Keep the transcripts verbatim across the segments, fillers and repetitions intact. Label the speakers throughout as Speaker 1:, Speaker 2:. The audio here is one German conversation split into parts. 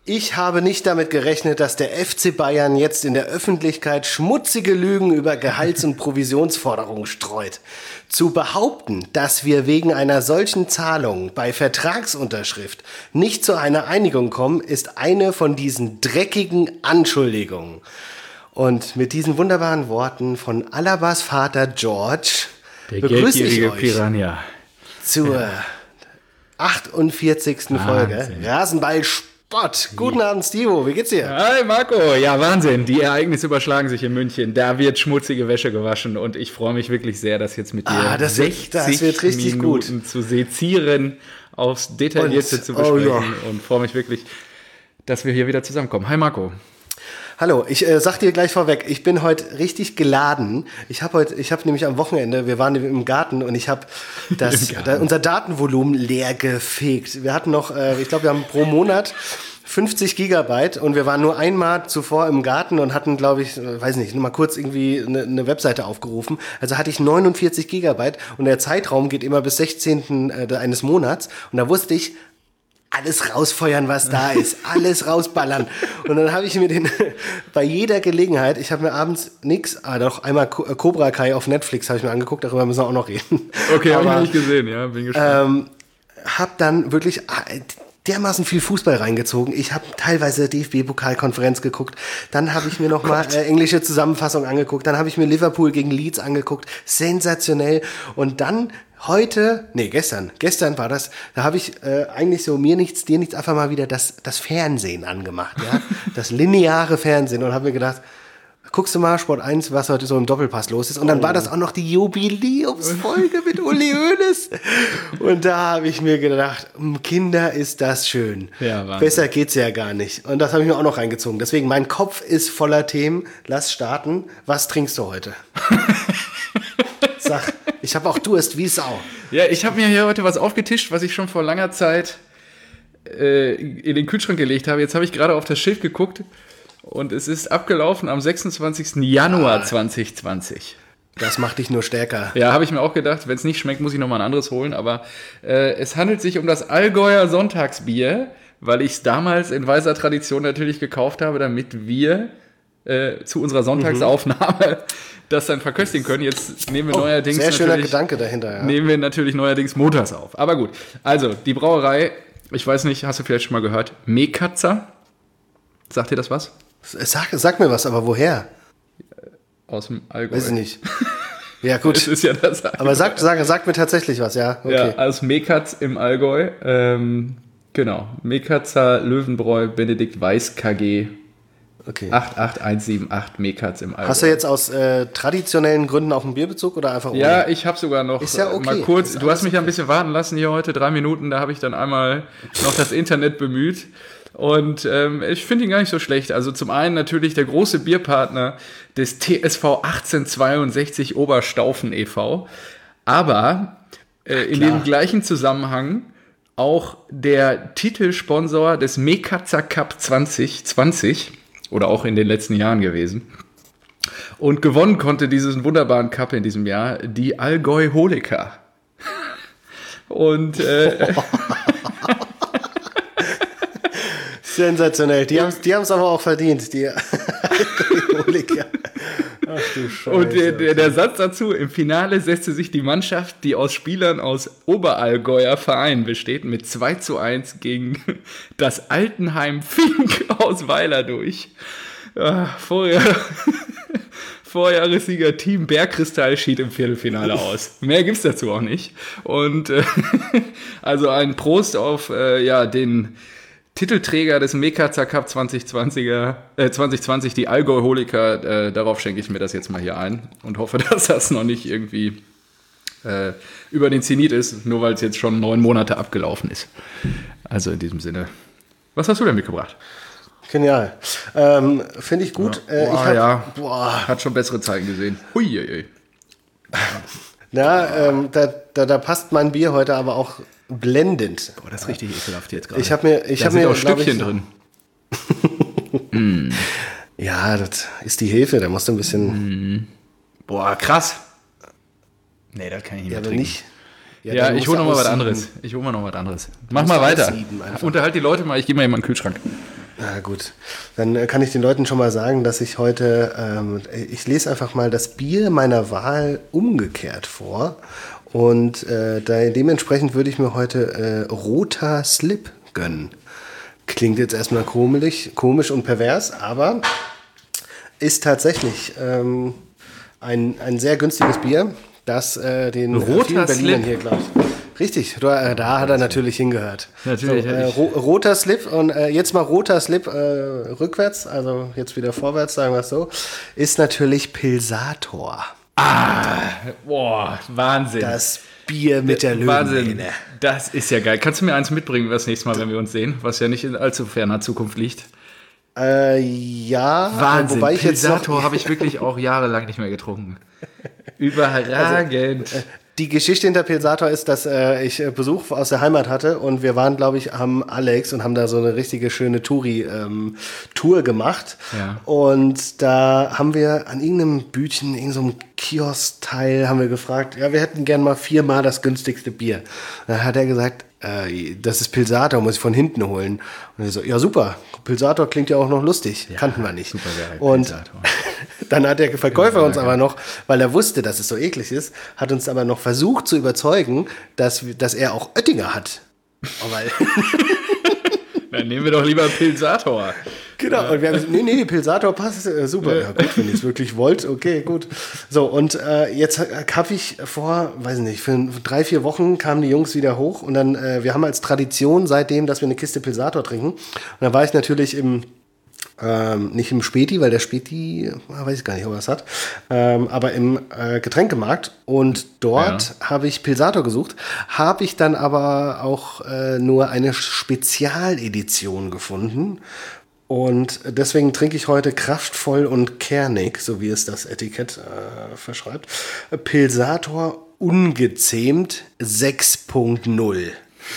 Speaker 1: Ich habe nicht damit gerechnet, dass der F C Bayern jetzt in der Öffentlichkeit schmutzige Lügen über Gehalts- und Provisionsforderungen streut. Zu behaupten, dass wir wegen einer solchen Zahlung bei Vertragsunterschrift nicht zu einer Einigung kommen, ist eine von diesen dreckigen Anschuldigungen. Und mit diesen wunderbaren Worten von Alabas Vater George
Speaker 2: der
Speaker 1: begrüße ich euch
Speaker 2: Piranha.
Speaker 1: zur
Speaker 2: Ja.
Speaker 1: achtundvierzigsten Folge
Speaker 2: Wahnsinn.
Speaker 1: Rasenball Sport. Guten Abend, Stivo. Wie geht's dir?
Speaker 2: Hi Marco, ja Wahnsinn, die Ereignisse überschlagen sich in München, da wird schmutzige Wäsche gewaschen und ich freue mich wirklich sehr, das jetzt mit dir
Speaker 1: Ah, das wird-
Speaker 2: sechzig
Speaker 1: das wird richtig
Speaker 2: Minuten zu sezieren, aufs Detaillierte
Speaker 1: Und-
Speaker 2: zu
Speaker 1: oh
Speaker 2: besprechen
Speaker 1: ja.
Speaker 2: und freue mich wirklich, dass wir hier wieder zusammenkommen. Hi Marco.
Speaker 1: Hallo, ich äh, sag dir gleich vorweg, ich bin heute richtig geladen. Ich habe heute, ich habe nämlich am Wochenende, wir waren im Garten und ich habe das,
Speaker 2: Garten.
Speaker 1: da, unser Datenvolumen leer gefegt. Wir hatten noch, äh, ich glaube, wir haben pro Monat fünfzig Gigabyte und wir waren nur einmal zuvor im Garten und hatten, glaube ich, äh, weiß nicht, nur mal kurz irgendwie eine, eine Webseite aufgerufen. Also hatte ich neunundvierzig Gigabyte und der Zeitraum geht immer bis sechzehnten Äh, eines Monats und da wusste ich, alles rausfeuern, was da ist. Alles rausballern. Und dann habe ich mir den bei jeder Gelegenheit, ich habe mir abends nix, ah doch, einmal Co- äh, Cobra Kai auf Netflix habe ich mir angeguckt, darüber müssen wir auch noch reden.
Speaker 2: Okay, habe ich
Speaker 1: Aber,
Speaker 2: noch nicht gesehen, ja, bin gespannt.
Speaker 1: ähm, hab dann wirklich ah, dermaßen viel Fußball reingezogen. Ich habe teilweise D F B-Pokalkonferenz geguckt. Dann habe ich mir noch mal äh, englische Zusammenfassung angeguckt. Dann habe ich mir Liverpool gegen Leeds angeguckt. Sensationell. Und dann heute, nee, gestern, gestern war das, da habe ich äh, eigentlich so mir nichts, dir nichts, einfach mal wieder das, das Fernsehen angemacht, ja, das lineare Fernsehen und habe mir gedacht, guckst du mal Sport eins, was heute so im Doppelpass los ist. Und dann war das auch noch die Jubiläumsfolge mit Uli Hoeneß. Und da habe ich mir gedacht, Kinder, ist das schön.
Speaker 2: Ja, Wahnsinn.
Speaker 1: Besser geht's ja gar nicht. Und das habe ich mir auch noch reingezogen. Deswegen, mein Kopf ist voller Themen. Lass starten. Was trinkst du heute? Sag, ich habe auch Durst wie Sau.
Speaker 2: Ja, ich habe mir hier heute was aufgetischt, was ich schon vor langer Zeit äh, in den Kühlschrank gelegt habe. Jetzt habe ich gerade auf das Schild geguckt und es ist abgelaufen am sechsundzwanzigsten Januar zwanzig zwanzig.
Speaker 1: Das macht dich nur stärker.
Speaker 2: Ja, habe ich mir auch gedacht, wenn es nicht schmeckt, muss ich nochmal ein anderes holen. Aber äh, es handelt sich um das Allgäuer Sonntagsbier, weil ich es damals in weiser Tradition natürlich gekauft habe, damit wir äh, zu unserer Sonntagsaufnahme das dann verköstigen können. Jetzt nehmen wir
Speaker 1: Oh,
Speaker 2: neuerdings
Speaker 1: sehr schöner
Speaker 2: natürlich,
Speaker 1: Gedanke dahinter, ja.
Speaker 2: nehmen wir natürlich neuerdings montags auf. Aber gut, also die Brauerei, ich weiß nicht, hast du vielleicht schon mal gehört, Mekatzer? Sagt dir das was?
Speaker 1: Sag, sag mir was, aber woher?
Speaker 2: Aus dem Allgäu.
Speaker 1: Weiß ich nicht. Ja, gut.
Speaker 2: Das ist ja das
Speaker 1: Aber sag, sag, sag mir tatsächlich was, ja. Okay.
Speaker 2: Ja, aus Mekatz im Allgäu. Ähm, genau. Mekatzer Löwenbräu Benedikt Weiß K G
Speaker 1: Okay.
Speaker 2: acht acht eins sieben acht Mekatz im Allgäu.
Speaker 1: Hast du jetzt aus äh, traditionellen Gründen auch einen Bierbezug oder einfach ohne?
Speaker 2: Ja, ich habe sogar noch
Speaker 1: Ist ja
Speaker 2: äh,
Speaker 1: okay.
Speaker 2: mal kurz,
Speaker 1: Ist
Speaker 2: du hast
Speaker 1: alles
Speaker 2: mich ja ein bisschen warten lassen hier heute, drei Minuten, da habe ich dann einmal noch das Internet bemüht. Und ähm, ich finde ihn gar nicht so schlecht. Also zum einen natürlich der große Bierpartner des T S V achtzehnhundertzweiundsechzig Oberstaufen e V. Aber äh, in
Speaker 1: klar.
Speaker 2: dem gleichen Zusammenhang auch der Titelsponsor des Mekatzer Cup zwanzig zwanzig oder auch in den letzten Jahren gewesen. Und gewonnen konnte diesen wunderbaren Cup in diesem Jahr die Allgäu Holiker. Und äh,
Speaker 1: Sensationell. Die haben es die haben's aber auch verdient, die Alkoholiker. Ach du Scheiße.
Speaker 2: Und der, der, der Satz dazu, im Finale setzte sich die Mannschaft, die aus Spielern aus Oberallgäuer Vereinen besteht, mit zwei zu eins gegen das Altenheim Fink aus Weiler durch. Ah, Vorjahr, Vorjahressieger Team Bergkristall schied im Viertelfinale aus. Mehr gibt's dazu auch nicht. Und äh, also ein Prost auf äh, ja, den Titelträger des Mekatzer Cup zwanzig zwanziger, äh, zwanzig zwanzig, die Allgäu Holiker, äh, darauf schenke ich mir das jetzt mal hier ein und hoffe, dass das noch nicht irgendwie äh, über den Zenit ist, nur weil es jetzt schon neun Monate abgelaufen ist. Also in diesem Sinne. Was hast du denn mitgebracht?
Speaker 1: Genial. Ähm, Finde ich gut.
Speaker 2: Ja.
Speaker 1: Äh,
Speaker 2: Boah,
Speaker 1: ich hab,
Speaker 2: ja.
Speaker 1: Boah.
Speaker 2: Hat schon bessere Zeiten gesehen. Huiuiui.
Speaker 1: Na, ähm, da, da, da passt mein Bier heute aber auch blendend.
Speaker 2: Boah, das ist richtig ekelhaft jetzt gerade.
Speaker 1: Ich habe mir, ich
Speaker 2: da
Speaker 1: habe
Speaker 2: sind
Speaker 1: mir,
Speaker 2: auch
Speaker 1: glaub
Speaker 2: Stückchen
Speaker 1: ich,
Speaker 2: drin.
Speaker 1: Ja, das ist die Hilfe. Da musst du ein bisschen.
Speaker 2: Boah, krass. Nee, das kann ich nicht
Speaker 1: Ja,
Speaker 2: mehr
Speaker 1: aber
Speaker 2: trinken.
Speaker 1: nicht.
Speaker 2: Ja,
Speaker 1: dann
Speaker 2: ich
Speaker 1: musst
Speaker 2: hole
Speaker 1: du
Speaker 2: noch mal was
Speaker 1: aussieben.
Speaker 2: anderes. Ich hole mal noch was anderes. Mach
Speaker 1: musst
Speaker 2: mal
Speaker 1: du
Speaker 2: weiter.
Speaker 1: aussieben einfach.
Speaker 2: Unterhalt die Leute mal, ich gehe mal in meinen Kühlschrank.
Speaker 1: Na gut, dann äh, kann ich den Leuten schon mal sagen, dass ich heute, ähm, ich lese einfach mal das Bier meiner Wahl umgekehrt vor und äh, da, dementsprechend würde ich mir heute äh, roter Slip gönnen. Klingt jetzt erstmal komisch, komisch und pervers, aber ist tatsächlich ähm, ein, ein sehr günstiges Bier, das äh, den
Speaker 2: roter
Speaker 1: vielen Berlinern
Speaker 2: Slip.
Speaker 1: hier, glaube ich. Richtig, da, da hat er natürlich hingehört.
Speaker 2: Natürlich.
Speaker 1: So, äh, ro roter Slip und äh, jetzt mal roter Slip äh, rückwärts, also jetzt wieder vorwärts, sagen wir es so, ist natürlich Pilsator.
Speaker 2: Ah, boah, Wahnsinn.
Speaker 1: Das Bier mit der
Speaker 2: Wahnsinn.
Speaker 1: Löwenmähne.
Speaker 2: Das ist ja geil. Kannst du mir eins mitbringen das nächste Mal, wenn wir uns sehen, was ja nicht in allzu ferner Zukunft liegt?
Speaker 1: Äh, ja,
Speaker 2: Wahnsinn.
Speaker 1: wobei ich jetzt noch
Speaker 2: Pilsator habe ich wirklich auch jahrelang nicht mehr getrunken. Überragend.
Speaker 1: Also, äh, die Geschichte hinter Pilsator ist, dass äh, ich äh, Besuch aus der Heimat hatte und wir waren, glaube ich, am Alex und haben da so eine richtige schöne Touri-Tour ähm, gemacht.
Speaker 2: Ja.
Speaker 1: Und da haben wir an irgendeinem Bütchen, in so einem Kiosk-Teil, haben wir gefragt, ja, wir hätten gern mal viermal das günstigste Bier. Da hat er gesagt, äh, das ist Pilsator, muss ich von hinten holen. Und ich so, ja super, Pilsator klingt ja auch noch lustig, ja, kannten wir nicht.
Speaker 2: Super geil,
Speaker 1: und
Speaker 2: Pilsator.
Speaker 1: Dann hat der Verkäufer uns aber noch, weil er wusste, dass es so eklig ist, hat uns aber noch versucht zu überzeugen, dass, dass er auch Oettinger hat. Oh, weil
Speaker 2: Dann nehmen wir doch lieber Pilsator.
Speaker 1: Genau, und wir haben gesagt, nee, nee, Pilsator passt, äh, super. Ja gut, wenn ihr es wirklich wollt, okay, gut. So, und äh, jetzt habe ich vor, weiß nicht, für drei, vier Wochen kamen die Jungs wieder hoch und dann, äh, wir haben als Tradition seitdem, dass wir eine Kiste Pilsator trinken. Und dann war ich natürlich im Ähm, nicht im Späti, weil der Späti, weiß ich gar nicht, ob er es hat, ähm, aber im äh, Getränkemarkt und dort ja. habe ich Pilsator gesucht, habe ich dann aber auch äh, nur eine Spezialedition gefunden und deswegen trinke ich heute kraftvoll und kernig, so wie es das Etikett äh, verschreibt, Pilsator ungezähmt sechs Punkt null.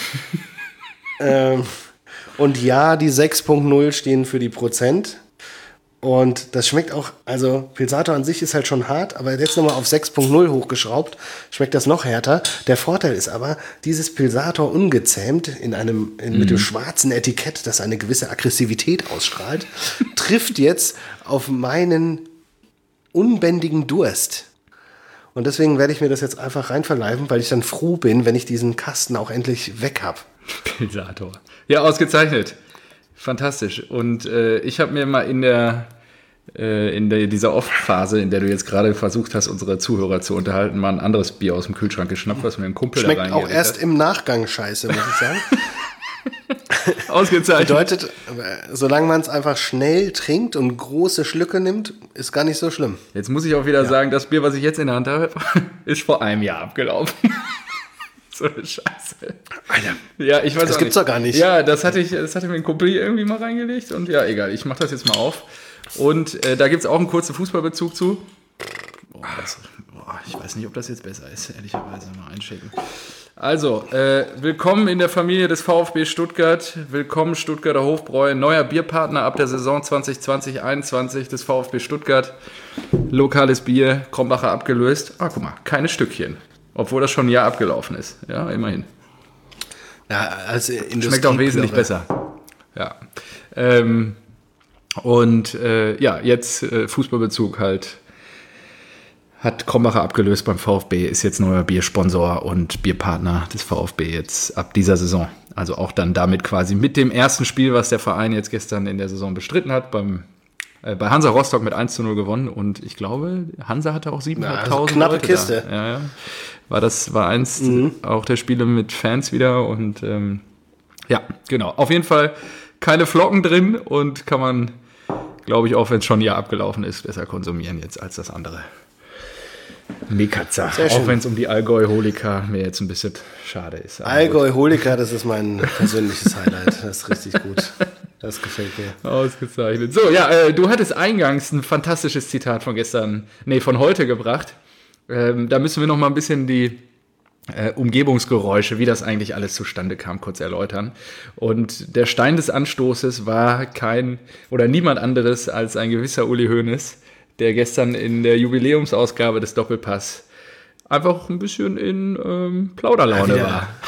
Speaker 1: ähm, Und ja, die sechs Punkt null stehen für die Prozent. Und das schmeckt auch, also Pilsator an sich ist halt schon hart, aber jetzt nochmal auf sechs Punkt null hochgeschraubt, schmeckt das noch härter. Der Vorteil ist aber, dieses Pilsator ungezähmt in einem, in, mhm. mit dem schwarzen Etikett, das eine gewisse Aggressivität ausstrahlt, trifft jetzt auf meinen unbändigen Durst. Und deswegen werde ich mir das jetzt einfach reinverleiben, weil ich dann froh bin, wenn ich diesen Kasten auch endlich weg habe.
Speaker 2: Pilsator. Ja, ausgezeichnet. Fantastisch. Und äh, ich habe mir mal in der äh, in der, dieser Off-Phase, in der du jetzt gerade versucht hast, unsere Zuhörer zu unterhalten, mal ein anderes Bier aus dem Kühlschrank geschnappt, was mir ein Kumpel
Speaker 1: Schmeckt
Speaker 2: da reingelegt
Speaker 1: auch erst
Speaker 2: hat.
Speaker 1: im Nachgang scheiße, muss ich sagen.
Speaker 2: Ausgezeichnet.
Speaker 1: Bedeutet, solange man es einfach schnell trinkt und große Schlücke nimmt, ist gar nicht so schlimm.
Speaker 2: Jetzt muss ich auch wieder
Speaker 1: Ja.
Speaker 2: sagen, das Bier, was ich jetzt in der Hand habe, ist vor einem Jahr abgelaufen. So eine Scheiße.
Speaker 1: Alter,
Speaker 2: Ja, ich weiß
Speaker 1: das
Speaker 2: auch
Speaker 1: gibt's
Speaker 2: nicht.
Speaker 1: doch gar nicht.
Speaker 2: Ja, das hatte ich, das hatte mir ein Kumpel irgendwie mal reingelegt und ja, egal, ich mache das jetzt mal auf. Und äh, da gibt es auch einen kurzen Fußballbezug zu. Boah, das, boah, ich weiß nicht, ob das jetzt besser ist, ehrlicherweise mal einschicken. Also, äh, willkommen in der Familie des VfB Stuttgart. Willkommen Stuttgarter Hofbräu, neuer Bierpartner ab der Saison zwanzig zwanzig einundzwanzig des VfB Stuttgart. Lokales Bier, Krombacher abgelöst. Ah, guck mal, keine Stückchen. Obwohl das schon ein Jahr abgelaufen ist. Ja, immerhin.
Speaker 1: Ja, als
Speaker 2: Schmeckt auch wesentlich besser. Ja. Ähm, und äh, ja, jetzt äh, Fußballbezug halt. Hat Krombacher abgelöst beim VfB, ist jetzt neuer Biersponsor und Bierpartner des VfB jetzt ab dieser Saison. Also auch dann damit quasi mit dem ersten Spiel, was der Verein jetzt gestern in der Saison bestritten hat, beim, äh, bei Hansa Rostock mit eins zu null gewonnen. Und ich glaube, Hansa hatte auch siebentausendfünfhundert
Speaker 1: Ja, also knappe
Speaker 2: Leute
Speaker 1: Kiste.
Speaker 2: da. Ja, ja. War das war eins
Speaker 1: Mhm.
Speaker 2: auch der Spiele mit Fans wieder und ähm, ja, genau. Auf jeden Fall keine Flocken drin und kann man, glaube ich, auch wenn es schon ein Jahr abgelaufen ist, besser konsumieren jetzt als das andere. Mekatzer,
Speaker 1: Sehr schön.
Speaker 2: auch wenn es um die Allgäu-Holika mir jetzt ein bisschen schade ist. Aber
Speaker 1: Allgäu-Holika, das ist mein persönliches Highlight. Das ist richtig gut. Das gefällt mir.
Speaker 2: gut. Ausgezeichnet. So, ja, äh, du hattest eingangs ein fantastisches Zitat von gestern, nee, von heute gebracht. Ähm, da müssen wir noch mal ein bisschen die äh, Umgebungsgeräusche, wie das eigentlich alles zustande kam, kurz erläutern. Und der Stein des Anstoßes war kein oder niemand anderes als ein gewisser Uli Hoeneß, der gestern in der Jubiläumsausgabe des Doppelpass einfach ein bisschen in ähm, Plauderlaune
Speaker 1: Ja, wieder.
Speaker 2: war.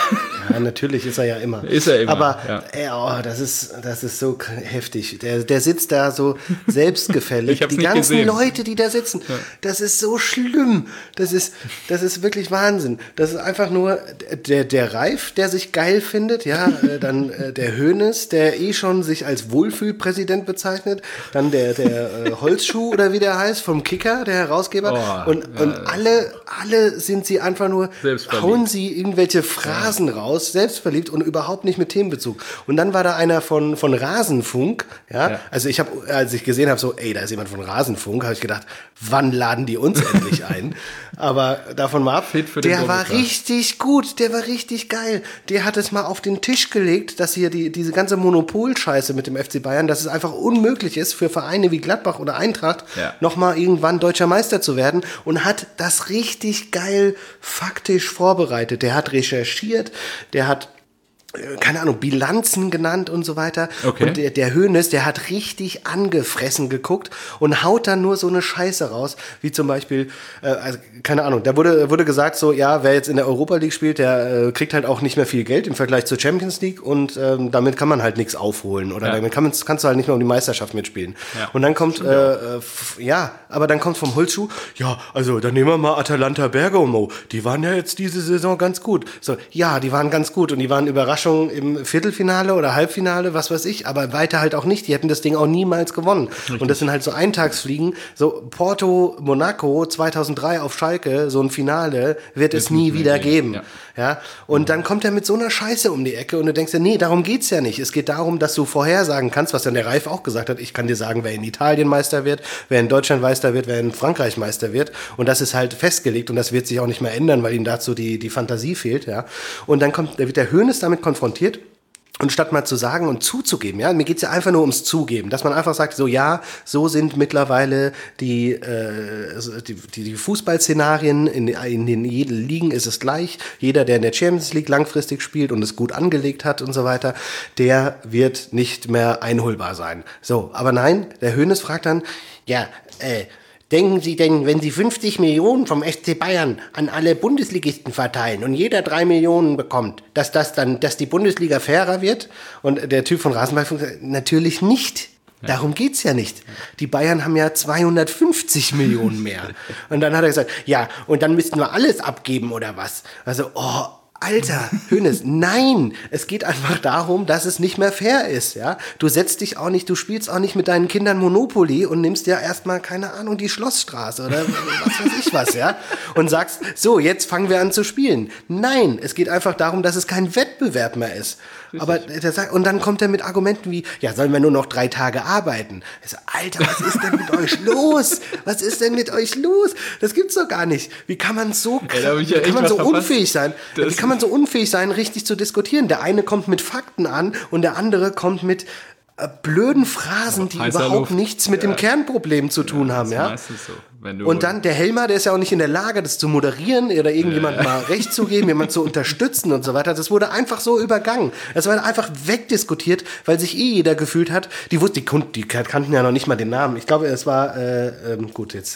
Speaker 1: Ja, natürlich ist er ja immer.
Speaker 2: Ist er immer,
Speaker 1: Aber
Speaker 2: ja.
Speaker 1: ey, oh, das ist, das ist so heftig. Der, der sitzt da so selbstgefällig.
Speaker 2: Ich hab's
Speaker 1: Die
Speaker 2: nicht
Speaker 1: ganzen
Speaker 2: gesehen.
Speaker 1: Leute, die da sitzen, ja. das ist so schlimm. Das ist, das ist wirklich Wahnsinn. Das ist einfach nur der, der Reif, der sich geil findet, ja, dann äh, der Hoeneß, der eh schon sich als Wohlfühlpräsident bezeichnet, dann der, der äh, Holzschuh oder wie der heißt, vom Kicker, der Herausgeber.
Speaker 2: Oh,
Speaker 1: und
Speaker 2: ja,
Speaker 1: und alle, alle sind sie einfach nur, hauen sie irgendwelche Phrasen ja. raus, selbstverliebt und überhaupt nicht mit Themenbezug. Und dann war da einer von, von Rasenfunk, ja, ja. also ich habe, als ich gesehen habe, so, ey, da ist jemand von Rasenfunk, habe ich gedacht, wann laden die uns endlich ein? Aber davon mal ab, der war richtig gut, der war richtig geil. Der hat es mal auf den Tisch gelegt, dass hier die, diese ganze Monopolscheiße mit dem F C Bayern, dass es einfach unmöglich ist für Vereine wie Gladbach oder Eintracht, ja. nochmal irgendwann deutscher Meister zu werden, und hat das richtig geil faktisch vorbereitet. Der hat recherchiert, der hat keine Ahnung, Bilanzen genannt und so weiter. Okay. Und der, der Hoeneß, der hat richtig angefressen geguckt und haut dann nur so eine Scheiße raus, wie zum Beispiel, äh, also, keine Ahnung, da wurde, wurde gesagt so, ja, wer jetzt in der Europa League spielt, der äh, kriegt halt auch nicht mehr viel Geld im Vergleich zur Champions League, und ähm, damit kann man halt nichts aufholen, oder ja. damit kann man, kannst du halt nicht mehr um die Meisterschaft mitspielen. Ja. Und dann kommt, äh, f- ja, aber dann kommt vom Holzschuh, ja, also dann nehmen wir mal Atalanta Bergamo, die waren ja jetzt diese Saison ganz gut. So, ja, die waren ganz gut und die waren überrascht im Viertelfinale oder Halbfinale, was weiß ich, aber weiter halt auch nicht. Die hätten das Ding auch niemals gewonnen. Richtig. Und das sind halt so Eintagsfliegen. So Porto, Monaco zweitausenddrei auf Schalke, so ein Finale wird es nie wieder geben. Ja. Ja? Und dann kommt er mit so einer Scheiße um die Ecke und du denkst dir, nee, darum geht's ja nicht. Es geht darum, dass du vorhersagen kannst, was dann der Reif auch gesagt hat. Ich kann dir sagen, wer in Italien Meister wird, wer in Deutschland Meister wird, wer in Frankreich Meister wird. Und das ist halt festgelegt und das wird sich auch nicht mehr ändern, weil ihm dazu die, die Fantasie fehlt. Ja? Und dann kommt, wird der Hoeneß damit konfrontiert. Und statt mal zu sagen und zuzugeben, ja, mir geht's ja einfach nur ums Zugeben, dass man einfach sagt, so ja, so sind mittlerweile die, äh, die, die, die Fußballszenarien, in, in den jeden Ligen ist es gleich. Jeder, der in der Champions League langfristig spielt und es gut angelegt hat und so weiter, der wird nicht mehr einholbar sein. So, aber nein, der Hoeneß fragt dann, ja, äh, denken Sie denn, wenn Sie fünfzig Millionen vom F C Bayern an alle Bundesligisten verteilen und jeder drei Millionen bekommt, dass das dann, dass die Bundesliga fairer wird? Und der Typ von Rasenballfunk sagt, natürlich nicht. Ja. Darum geht's ja nicht. Die Bayern haben ja zweihundertfünfzig Millionen mehr. Und dann hat er gesagt, ja, und dann müssten wir alles abgeben oder was? Also, oh, Alter, Hoeneß, nein, es geht einfach darum, dass es nicht mehr fair ist, ja. Du setzt dich auch nicht, du spielst auch nicht mit deinen Kindern Monopoly und nimmst ja erstmal, keine Ahnung, die Schlossstraße oder was weiß ich was, ja. Und sagst, so, jetzt fangen wir an zu spielen. Nein, es geht einfach darum, dass es kein Wettbewerb mehr ist. Aber der sagt, und dann kommt er mit Argumenten wie, ja, sollen wir nur noch drei Tage arbeiten? Ich so, Alter, was ist denn mit euch los? Was ist denn mit euch los? Das gibt's doch gar nicht. Wie kann man so,
Speaker 2: Ey,
Speaker 1: wie kann man so unfähig sein? Wie kann man so unfähig sein, richtig zu diskutieren? Der eine kommt mit Fakten an und der andere kommt mit äh, blöden Phrasen, die
Speaker 2: Heißer
Speaker 1: überhaupt
Speaker 2: Luft.
Speaker 1: nichts mit
Speaker 2: ja.
Speaker 1: dem Kernproblem zu tun
Speaker 2: ja,
Speaker 1: haben.
Speaker 2: Das ist
Speaker 1: ja?
Speaker 2: meistens so. Wenn du
Speaker 1: Und dann der Helmer, der ist ja auch nicht in der Lage, das zu moderieren oder irgendjemand
Speaker 2: äh.
Speaker 1: mal recht zu geben, jemand zu unterstützen und so weiter. Das wurde einfach so übergangen. Das war einfach wegdiskutiert, weil sich eh jeder gefühlt hat. Die wussten, die, Kunden, die kannten ja noch nicht mal den Namen. Ich glaube, es war, äh, ähm, gut, jetzt, äh,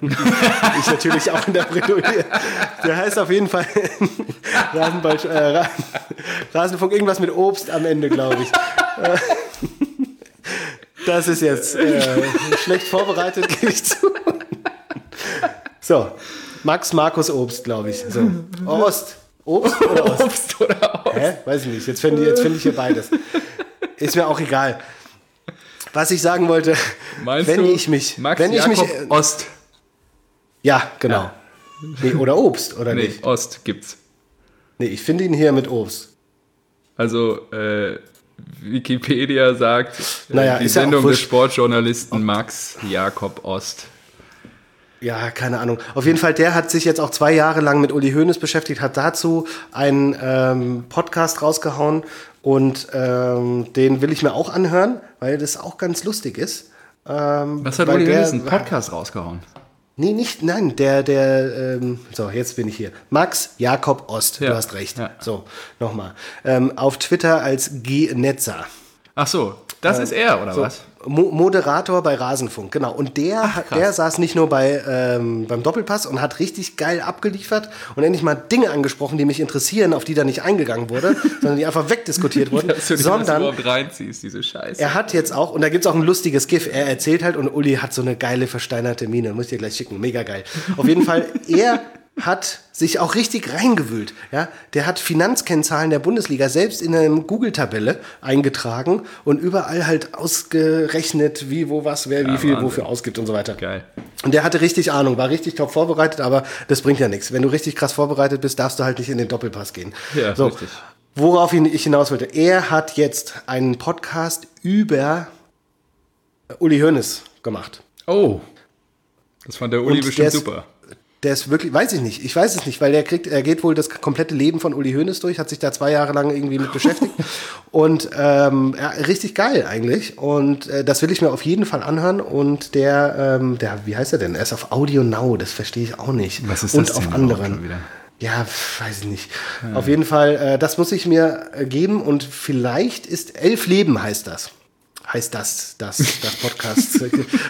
Speaker 1: ich natürlich auch in der Bredouille. Der heißt auf jeden Fall Rasenball, äh, Rasenfunk, irgendwas mit Obst am Ende, glaube ich. Das ist jetzt äh, schlecht vorbereitet, gebe ich zu. So, Max Markus Obst, glaube ich. So. Ost. Obst oder Ost?
Speaker 2: Obst oder Ost?
Speaker 1: Hä? Weiß ich nicht. Jetzt finde ich, jetzt find ich hier beides. Ist mir auch egal. Was ich sagen wollte,
Speaker 2: Meinst
Speaker 1: wenn
Speaker 2: du
Speaker 1: ich mich...
Speaker 2: Max
Speaker 1: wenn ich
Speaker 2: Jakob
Speaker 1: mich, äh,
Speaker 2: Ost?
Speaker 1: Ja, genau.
Speaker 2: Ja.
Speaker 1: Nee, oder Obst, oder
Speaker 2: Nee,
Speaker 1: nicht?
Speaker 2: Ost gibt's.
Speaker 1: Nee, ich finde ihn hier mit Obst.
Speaker 2: Also, äh, Wikipedia sagt, äh,
Speaker 1: Naja,
Speaker 2: die
Speaker 1: ist ja auch
Speaker 2: Sendung des
Speaker 1: wurscht.
Speaker 2: Sportjournalisten Max Jakob Ost.
Speaker 1: Ja, keine Ahnung. Auf jeden Fall, der hat sich jetzt auch zwei Jahre lang mit Uli Hoeneß beschäftigt, hat dazu einen ähm, Podcast rausgehauen und ähm, den will ich mir auch anhören, weil das auch ganz lustig ist. Ähm,
Speaker 2: Was hat
Speaker 1: weil
Speaker 2: Uli
Speaker 1: der-
Speaker 2: Hoeneß einen Podcast rausgehauen?
Speaker 1: Nee, nicht, nein, der, der, ähm, so, jetzt bin ich hier. Max Jakob Ost,
Speaker 2: Ja,
Speaker 1: du hast recht.
Speaker 2: ja.
Speaker 1: So, nochmal. Ähm, auf Twitter als G-Netzer.
Speaker 2: Ach so, das ähm, ist er, oder
Speaker 1: so,
Speaker 2: was?
Speaker 1: Mo- Moderator bei Rasenfunk, genau. Und der, Ach, der saß nicht nur bei, ähm, beim Doppelpass und hat richtig geil abgeliefert und endlich mal Dinge angesprochen, die mich interessieren, auf die da nicht eingegangen wurde, sondern die einfach wegdiskutiert wurden.
Speaker 2: Dass du dir
Speaker 1: sondern
Speaker 2: das überhaupt reinziehst, diese Scheiße.
Speaker 1: Er hat jetzt auch, und da gibt es auch ein lustiges GIF, er erzählt halt und Uli hat so eine geile versteinerte Miene, muss ich dir gleich schicken, mega geil. Auf jeden Fall, er hat sich auch richtig reingewühlt. Ja? Der hat Finanzkennzahlen der Bundesliga selbst in einer Google-Tabelle eingetragen und überall halt ausgerechnet, wie, wo, was, wer, wie ja, viel, Wahnsinn. Wofür ausgibt und so weiter.
Speaker 2: Geil.
Speaker 1: Und der hatte richtig Ahnung, war richtig top vorbereitet, aber das bringt ja nichts. Wenn du richtig krass vorbereitet bist, darfst du halt nicht in den Doppelpass gehen.
Speaker 2: Ja,
Speaker 1: so,
Speaker 2: richtig.
Speaker 1: Worauf ich hinaus wollte. Er hat jetzt einen Podcast über Uli Hoeneß gemacht.
Speaker 2: Oh, das fand der Uli
Speaker 1: und
Speaker 2: bestimmt
Speaker 1: der
Speaker 2: super.
Speaker 1: Der ist wirklich, weiß ich nicht, ich weiß es nicht, weil der kriegt, er geht wohl das komplette Leben von Uli Hoeneß durch, hat sich da zwei Jahre lang irgendwie mit beschäftigt und ähm, ja, richtig geil eigentlich und äh, das will ich mir auf jeden Fall anhören und der, ähm, der, wie heißt er denn? Er ist auf Audio Now, das verstehe ich auch nicht.
Speaker 2: Was ist
Speaker 1: und
Speaker 2: das
Speaker 1: auf
Speaker 2: denn
Speaker 1: anderen.
Speaker 2: wieder?
Speaker 1: Ja, weiß ich nicht. Ja. Auf jeden Fall, äh, das muss ich mir äh, geben und vielleicht ist Elf Leben heißt das. Heißt das, das, das Podcast.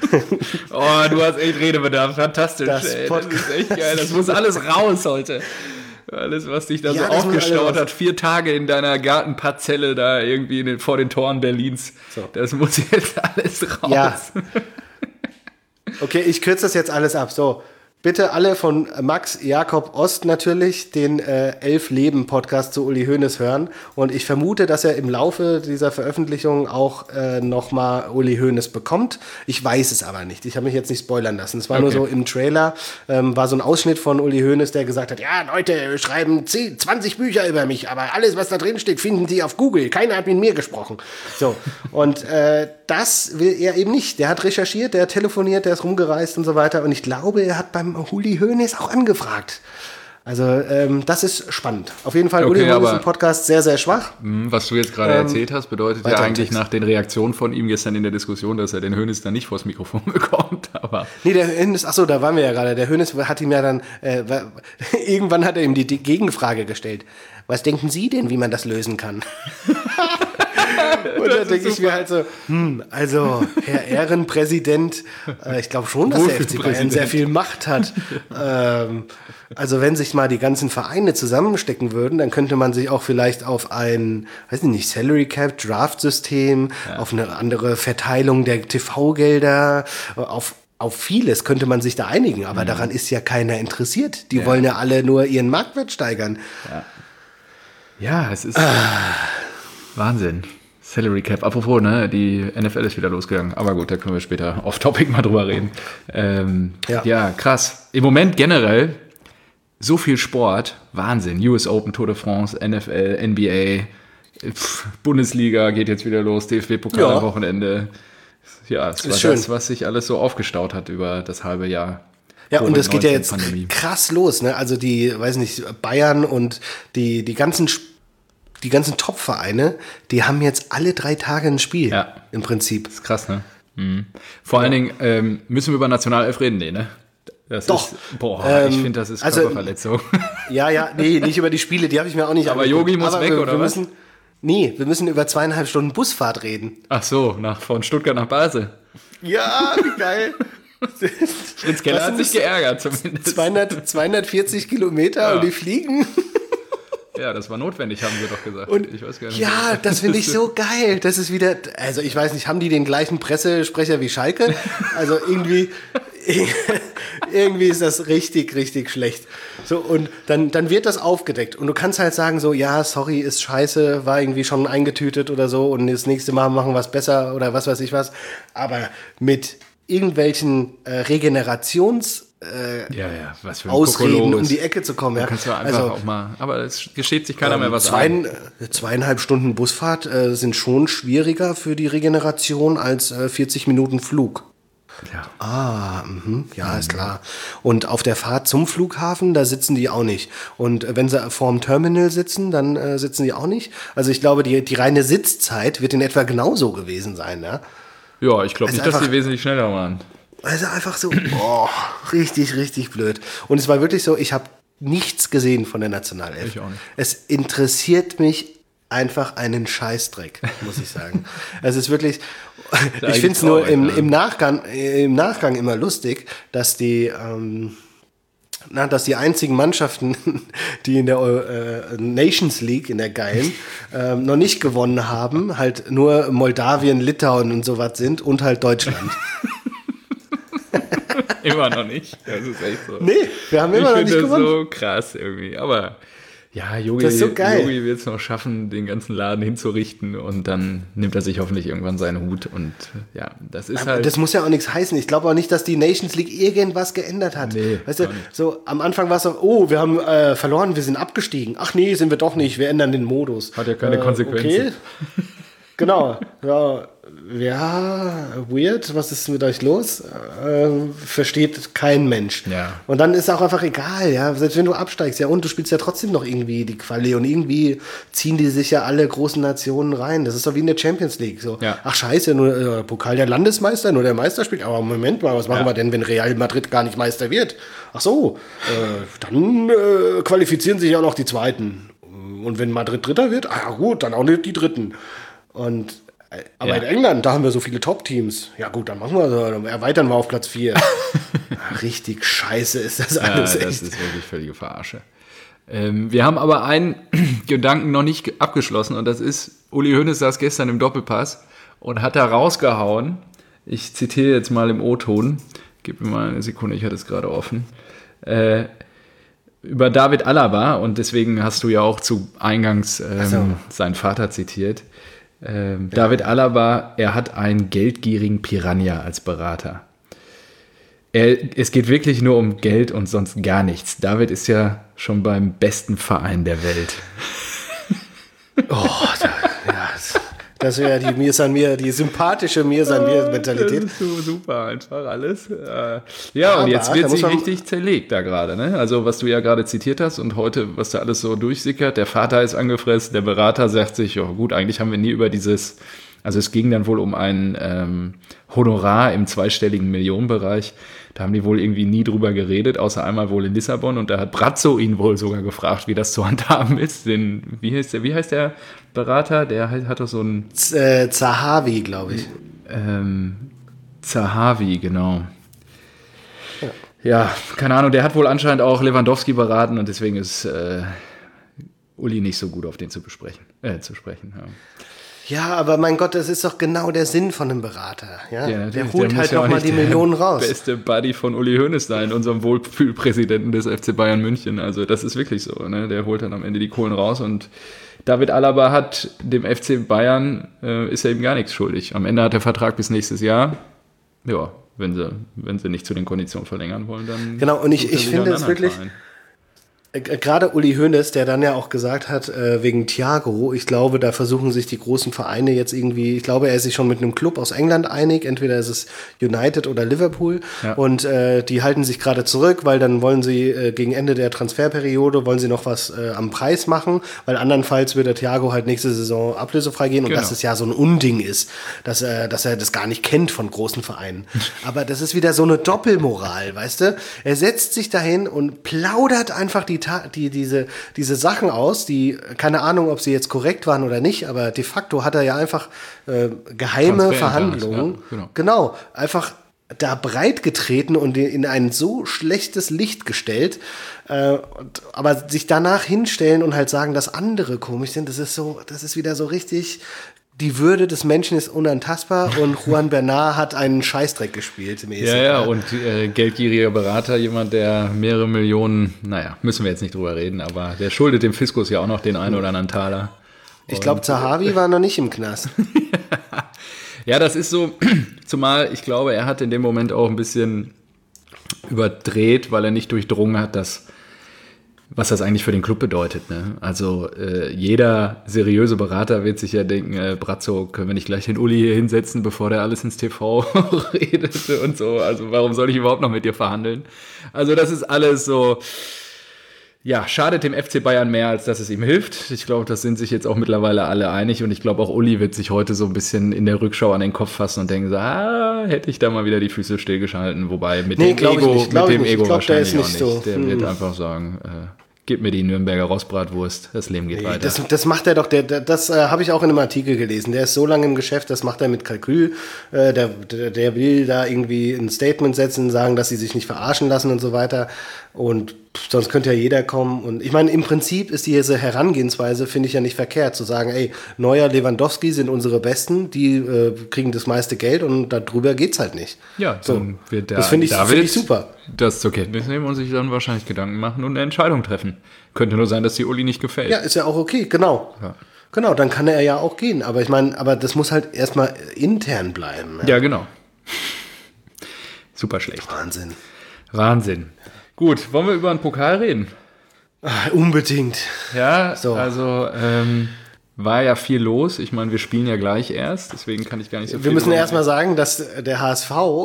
Speaker 2: Oh, du hast echt Redebedarf, fantastisch. Das, ey, das ist echt geil, das muss alles raus heute. Alles, was dich da ja, so aufgestaut hat, vier Tage in deiner Gartenparzelle da irgendwie in den, vor den Toren Berlins, so. Das muss jetzt alles raus.
Speaker 1: Ja. Okay, ich kürze das jetzt alles ab. So, bitte alle von Max Jakob Ost natürlich den äh, Elf-Leben-Podcast zu Uli Hoeneß hören. Und ich vermute, dass er im Laufe dieser Veröffentlichung auch äh, nochmal Uli Hoeneß bekommt. Ich weiß es aber nicht. Ich habe mich jetzt nicht spoilern lassen. Es war okay. Nur so im Trailer, ähm, war so ein Ausschnitt von Uli Hoeneß, der gesagt hat, ja Leute, wir schreiben zehn, zwanzig Bücher über mich, aber alles, was da drin steht, finden Sie auf Google. Keiner hat mit mir gesprochen. So, und äh, das will er eben nicht. Der hat recherchiert, der hat telefoniert, der ist rumgereist und so weiter. Und ich glaube, er hat beim Uli Hoeneß auch angefragt. Also ähm, das ist spannend. Auf jeden Fall,
Speaker 2: okay,
Speaker 1: Uli Hoeneß im Podcast sehr, sehr schwach.
Speaker 2: Was du jetzt gerade ähm, erzählt hast, bedeutet ja eigentlich nach den Reaktionen von ihm gestern in der Diskussion, dass er den Hoeneß dann nicht vors Mikrofon bekommt. Aber
Speaker 1: nee, der Hoeneß, achso, da waren wir ja gerade. Der Hoeneß hat ihm ja dann, äh, irgendwann hat er ihm die, die Gegenfrage gestellt. Was denken Sie denn, wie man das lösen kann? Und da denke ich mir halt so, hm, also Herr Ehrenpräsident, äh, ich glaube schon, dass der F C Bayern sehr viel Macht hat. ähm, also wenn sich mal die ganzen Vereine zusammenstecken würden, dann könnte man sich auch vielleicht auf ein, weiß ich nicht, Salary Cap, Draft-System, ja. auf eine andere Verteilung der T V-Gelder, auf Auf vieles könnte man sich da einigen, aber mhm. daran ist ja keiner interessiert. Die ja. wollen ja alle nur ihren Marktwert steigern.
Speaker 2: Ja, ja es ist ah. Wahnsinn. Salary Cap. Apropos, ne, die N F L ist wieder losgegangen. Aber gut, da können wir später off-topic mal drüber reden. Ähm, ja. ja, krass. Im Moment generell so viel Sport. Wahnsinn. U S Open, Tour de France, N F L, N B A, Pff, Bundesliga geht jetzt wieder los, D F B-Pokal ja. am Wochenende. Ja, es war das, was sich alles so aufgestaut hat über das halbe Jahr.
Speaker 1: Ja, und das geht ja jetzt Pandemie. krass los, ne? Also die, weiß nicht, Bayern und die, die ganzen die ganzen Top-Vereine, die haben jetzt alle drei Tage ein Spiel, ja. im Prinzip.
Speaker 2: Das ist krass, ne? Mhm. Vor ja. allen Dingen ähm, müssen wir über Nationalelf reden, nee, ne? Das
Speaker 1: Doch.
Speaker 2: Ist, boah, ähm, ich finde, das ist Körperverletzung.
Speaker 1: Also, ja, ja, nee, nicht über die Spiele, die habe ich mir auch nicht
Speaker 2: Aber Yogi muss
Speaker 1: Aber
Speaker 2: weg,
Speaker 1: wir,
Speaker 2: oder
Speaker 1: wir
Speaker 2: was?
Speaker 1: Müssen, nee, wir müssen über zweieinhalb Stunden Busfahrt reden.
Speaker 2: Ach so, nach, von Stuttgart nach Basel.
Speaker 1: Ja, wie geil.
Speaker 2: Fritz Keller hat sich geärgert zumindest.
Speaker 1: zweihundert, zweihundertvierzig Kilometer ja. und die fliegen.
Speaker 2: Ja, das war notwendig, haben sie doch gesagt.
Speaker 1: Und
Speaker 2: ich weiß gar nicht,
Speaker 1: ja, das finde ich so geil. Das ist wieder, also ich weiß nicht, haben die den gleichen Pressesprecher wie Schalke? Also irgendwie, irgendwie ist das richtig, richtig schlecht. So, und dann, dann wird das aufgedeckt. Und du kannst halt sagen so, ja, sorry, ist scheiße, war irgendwie schon eingetütet oder so und das nächste Mal machen wir es besser oder was weiß ich was. Aber mit irgendwelchen äh, Regenerations- Äh,
Speaker 2: ja, ja, was für ein
Speaker 1: Ausreden, um die Ecke zu kommen. Ja.
Speaker 2: Kannst du einfach also, auch mal, aber es gesteht sich keiner ähm, mehr was
Speaker 1: zwei,
Speaker 2: an.
Speaker 1: Zweieinhalb Stunden Busfahrt äh, sind schon schwieriger für die Regeneration als äh, vierzig Minuten Flug.
Speaker 2: Ja.
Speaker 1: Ah, mh, ja, mhm. ist klar. Und auf der Fahrt zum Flughafen, da sitzen die auch nicht. Und äh, wenn sie vorm Terminal sitzen, dann äh, sitzen die auch nicht. Also ich glaube, die, die reine Sitzzeit wird in etwa genauso gewesen sein. Ja,
Speaker 2: ja ich glaube
Speaker 1: also
Speaker 2: nicht, dass die wesentlich schneller waren.
Speaker 1: Also einfach so, oh, richtig, richtig blöd. Und es war wirklich so, ich habe nichts gesehen von der Nationalelf.
Speaker 2: Ich auch nicht.
Speaker 1: Es interessiert mich einfach einen Scheißdreck, muss ich sagen. Es ist wirklich, ich finde es nur im, im, Nachgang, im Nachgang immer lustig, dass die, ähm, na, dass die einzigen Mannschaften, die in der äh, Nations League, in der geilen, äh, noch nicht gewonnen haben, halt nur Moldawien, Litauen und sowas sind und halt Deutschland.
Speaker 2: Immer noch nicht. Das ist echt so.
Speaker 1: Nee, wir haben immer
Speaker 2: ich
Speaker 1: noch nicht
Speaker 2: das
Speaker 1: gewonnen.
Speaker 2: So krass irgendwie. Aber ja, Yogi,
Speaker 1: so
Speaker 2: Yogi wird es noch schaffen, den ganzen Laden hinzurichten und dann nimmt er sich hoffentlich irgendwann seinen Hut und ja, das ist
Speaker 1: Aber
Speaker 2: halt...
Speaker 1: das muss ja auch nichts heißen. Ich glaube auch nicht, dass die Nations League irgendwas geändert hat.
Speaker 2: Nee,
Speaker 1: weißt du, so am Anfang war es so, oh, wir haben äh, verloren, wir sind abgestiegen. Ach nee, sind wir doch nicht, wir ändern den Modus.
Speaker 2: Hat ja keine
Speaker 1: äh,
Speaker 2: Konsequenzen.
Speaker 1: Okay. Genau, ja, ja, weird, was ist mit euch los? Äh, versteht kein Mensch.
Speaker 2: Ja.
Speaker 1: Und dann ist auch einfach egal, ja, selbst wenn du absteigst, ja, und du spielst ja trotzdem noch irgendwie die Quali und irgendwie ziehen die sich ja alle großen Nationen rein. Das ist doch wie in der Champions League. So,
Speaker 2: ja.
Speaker 1: Ach scheiße, nur äh, Pokal der Landesmeister, nur der Meister spielt. Aber Moment mal, was machen ja. wir denn, wenn Real Madrid gar nicht Meister wird? Ach so, äh, dann äh, qualifizieren sich ja noch die Zweiten. Und wenn Madrid Dritter wird, ah ja gut, dann auch nicht die Dritten. Und aber ja. in England, da haben wir so viele Top-Teams. Ja gut, dann machen wir so, dann erweitern wir auf Platz vier. Richtig scheiße ist das alles.
Speaker 2: Ja, das echt. Ist wirklich völlige Verarsche. Ähm, wir haben aber einen Gedanken noch nicht abgeschlossen und das ist, Uli Hoeneß saß gestern im Doppelpass und hat da rausgehauen, ich zitiere jetzt mal im O-Ton, gib mir mal eine Sekunde, ich hatte es gerade offen, äh, über David Alaba und deswegen hast du ja auch zu Eingangs ähm, so. seinen Vater zitiert. Ähm, ja. David Alaba, er hat einen geldgierigen Piranha als Berater. Er, es geht wirklich nur um Geld und sonst gar nichts. David ist ja schon beim besten Verein der Welt.
Speaker 1: Oh, da, ja, das wäre die Mir san mir, die sympathische Mir san mir Mentalität.
Speaker 2: Das ist so super einfach alles. Ja, aber und jetzt wird sie richtig zerlegt da gerade. Ne? Also was du ja gerade zitiert hast und heute, was da alles so durchsickert, der Vater ist angefressen, der Berater sagt sich, ja gut, eigentlich haben wir nie über dieses, also es ging dann wohl um ein ähm, Honorar im zweistelligen Millionenbereich. Da haben die wohl irgendwie nie drüber geredet, außer einmal wohl in Lissabon. Und da hat Brazzo ihn wohl sogar gefragt, wie das zu handhaben ist. Den, wie, heißt der, wie heißt der Berater? Der hat doch so ein...
Speaker 1: Z- äh, Zahavi, glaube ich.
Speaker 2: Ähm, Zahavi, genau. Ja. ja, keine Ahnung. Der hat wohl anscheinend auch Lewandowski beraten. Und deswegen ist äh, Uli nicht so gut auf den zu besprechen, äh, zu sprechen. Ja.
Speaker 1: Ja, aber mein Gott, das ist doch genau der Sinn von einem Berater. Ja?
Speaker 2: Ja,
Speaker 1: der holt der halt nochmal die Millionen raus.
Speaker 2: Der beste Buddy von Uli Hoeneß sein, unserem Wohlfühlpräsidenten des F C Bayern München. Also das ist wirklich so. Ne? Der holt dann am Ende die Kohlen raus und David Alaba hat dem F C Bayern, äh, ist er ihm gar nichts schuldig. Am Ende hat der Vertrag bis nächstes Jahr. Ja, wenn sie, wenn sie nicht zu den Konditionen verlängern wollen, dann...
Speaker 1: Genau, und ich, ich finde es wirklich... Verein. Gerade Uli Hoeneß, der dann ja auch gesagt hat, äh, wegen Thiago, ich glaube, da versuchen sich die großen Vereine jetzt irgendwie, ich glaube, er ist sich schon mit einem Club aus England einig, entweder ist es United oder Liverpool ja. und äh, die halten sich gerade zurück, weil dann wollen sie äh, gegen Ende der Transferperiode, wollen sie noch was äh, am Preis machen, weil andernfalls würde Thiago halt nächste Saison ablösefrei gehen und genau. dass es ja so ein Unding ist, dass, äh, dass er das gar nicht kennt von großen Vereinen. Aber das ist wieder so eine Doppelmoral, weißt du? Er setzt sich dahin und plaudert einfach die Die, diese, diese Sachen aus, die, keine Ahnung, ob sie jetzt korrekt waren oder nicht, aber de facto hat er ja einfach äh, geheime Verhandlungen, ja, genau. genau, einfach da breit getreten und in ein so schlechtes Licht gestellt, äh, und, aber sich danach hinstellen und halt sagen, dass andere komisch sind, das ist so, das ist wieder so richtig... Die Würde des Menschen ist unantastbar und Juan Bernat hat einen Scheißdreck gespielt. Mäßig.
Speaker 2: Ja, ja, und äh, geldgieriger Berater, jemand, der mehrere Millionen, naja, müssen wir jetzt nicht drüber reden, aber der schuldet dem Fiskus ja auch noch den einen oder anderen Taler.
Speaker 1: Ich glaube, Zahavi war noch nicht im Knast.
Speaker 2: Ja, das ist so, zumal ich glaube, er hat in dem Moment auch ein bisschen überdreht, weil er nicht durchdrungen hat, dass was das eigentlich für den Club bedeutet. Ne? Also äh, jeder seriöse Berater wird sich ja denken, äh, Brazzo, können wir nicht gleich den Uli hier hinsetzen, bevor der alles ins T V redet und so. Also warum soll ich überhaupt noch mit dir verhandeln? Also das ist alles so, ja, schadet dem F C Bayern mehr, als dass es ihm hilft. Ich glaube, das sind sich jetzt auch mittlerweile alle einig und ich glaube auch Uli wird sich heute so ein bisschen in der Rückschau an den Kopf fassen und denken so, ah, hätte ich da mal wieder die Füße stillgeschalten. Wobei mit
Speaker 1: nee,
Speaker 2: dem Ego,
Speaker 1: nicht,
Speaker 2: mit dem
Speaker 1: nicht.
Speaker 2: Ego
Speaker 1: glaub,
Speaker 2: wahrscheinlich
Speaker 1: der
Speaker 2: auch nicht.
Speaker 1: So.
Speaker 2: Der
Speaker 1: hm.
Speaker 2: wird einfach sagen, äh, Gib mir die Nürnberger Rostbratwurst, das Leben geht
Speaker 1: Nee,
Speaker 2: weiter.
Speaker 1: das, das macht er doch, der, der, das äh, habe ich auch in einem Artikel gelesen. Der ist so lange im Geschäft, das macht er mit Kalkül. Äh, der, der, der will da irgendwie ein Statement setzen, sagen, dass sie sich nicht verarschen lassen und so weiter. Und pff, sonst könnte ja jeder kommen. Und ich meine, im Prinzip ist diese Herangehensweise, finde ich ja nicht verkehrt, zu sagen, ey, Neuer, Lewandowski sind unsere Besten, die äh, kriegen das meiste Geld und darüber geht's halt nicht.
Speaker 2: Ja,
Speaker 1: so.
Speaker 2: dann wird der
Speaker 1: Das finde ich,
Speaker 2: David
Speaker 1: find ich super.
Speaker 2: das zur Kenntnis nehmen und sich dann wahrscheinlich Gedanken machen und eine Entscheidung treffen. Könnte nur sein, dass die Uli nicht gefällt.
Speaker 1: Ja, ist ja auch okay, genau.
Speaker 2: Ja.
Speaker 1: Genau, dann kann er ja auch gehen. Aber ich meine, aber das muss halt erstmal intern bleiben.
Speaker 2: Ja, genau. Super schlecht.
Speaker 1: Wahnsinn.
Speaker 2: Wahnsinn. Gut, wollen wir über einen Pokal reden?
Speaker 1: Ah, unbedingt.
Speaker 2: Ja,
Speaker 1: So.
Speaker 2: also ähm, war ja viel los. Ich meine, wir spielen ja gleich erst, deswegen kann ich gar nicht so viel...
Speaker 1: Wir müssen
Speaker 2: über-
Speaker 1: erstmal sagen, dass der H S V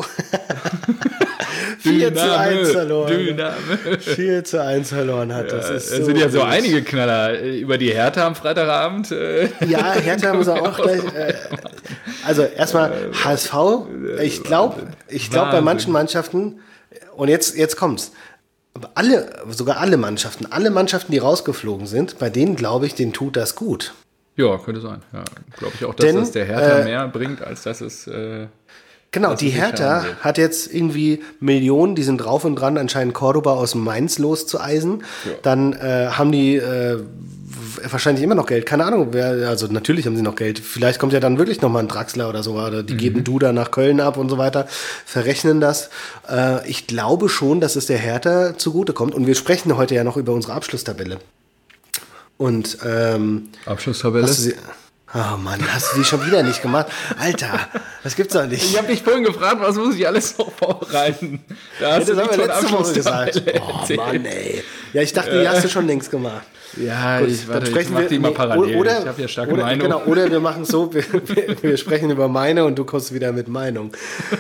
Speaker 1: vier zu eins verloren hat.
Speaker 2: Dyname.
Speaker 1: vier zu eins verloren hat. Das ist
Speaker 2: Es
Speaker 1: so
Speaker 2: sind ja so
Speaker 1: gut.
Speaker 2: einige Knaller über die Hertha am Freitagabend. Äh,
Speaker 1: Ja, Hertha muss er auch gleich. Äh, also erstmal H S V. Ich glaube, ich glaube bei
Speaker 2: Wahnsinn.
Speaker 1: manchen Mannschaften, und jetzt, jetzt kommt's. Aber alle, sogar alle Mannschaften, alle Mannschaften, die rausgeflogen sind, bei denen glaube ich, denen tut das gut.
Speaker 2: ja, könnte sein. Ja, glaube ich auch, dass
Speaker 1: Denn,
Speaker 2: das der Hertha
Speaker 1: äh,
Speaker 2: mehr bringt, als dass es... Äh,
Speaker 1: Genau,
Speaker 2: dass
Speaker 1: die
Speaker 2: es nicht
Speaker 1: Hertha
Speaker 2: schaden wird.
Speaker 1: hat jetzt irgendwie Millionen, die sind drauf und dran, anscheinend Cordoba aus Mainz loszueisen.
Speaker 2: Ja.
Speaker 1: Dann äh, haben die äh, wahrscheinlich immer noch Geld. Keine Ahnung, wer, also natürlich haben sie noch Geld. Vielleicht kommt ja dann wirklich nochmal ein Draxler oder so, oder die
Speaker 2: Mhm.
Speaker 1: geben Duda nach Köln ab und so weiter, verrechnen das. Äh, ich glaube schon, dass es der Hertha zugutekommt. Und wir sprechen heute ja noch über unsere Abschlusstabelle. Und ähm,
Speaker 2: Abschlusstabelle?
Speaker 1: hast du sie... Oh Mann, hast du die schon wieder nicht gemacht? Alter, das gibt's doch nicht.
Speaker 2: Ich habe dich vorhin gefragt, was muss ich alles noch vorbereiten? Da hast
Speaker 1: Das
Speaker 2: du
Speaker 1: haben
Speaker 2: nicht
Speaker 1: wir
Speaker 2: von
Speaker 1: letzte Woche gesagt.
Speaker 2: Abschlusstabelle
Speaker 1: Oh
Speaker 2: erzählt.
Speaker 1: Mann, ey. Ja, ich dachte, die hast du schon längst gemacht.
Speaker 2: Ja,
Speaker 1: Gut,
Speaker 2: ich,
Speaker 1: dann
Speaker 2: warte, ich
Speaker 1: sprechen
Speaker 2: mach
Speaker 1: wir-
Speaker 2: die mal
Speaker 1: nee,
Speaker 2: parallel.
Speaker 1: oder-
Speaker 2: ich habe ja starke
Speaker 1: oder,
Speaker 2: Meinung.
Speaker 1: Genau, oder wir machen so, wir, wir, wir sprechen über meine und du kommst wieder mit Meinung.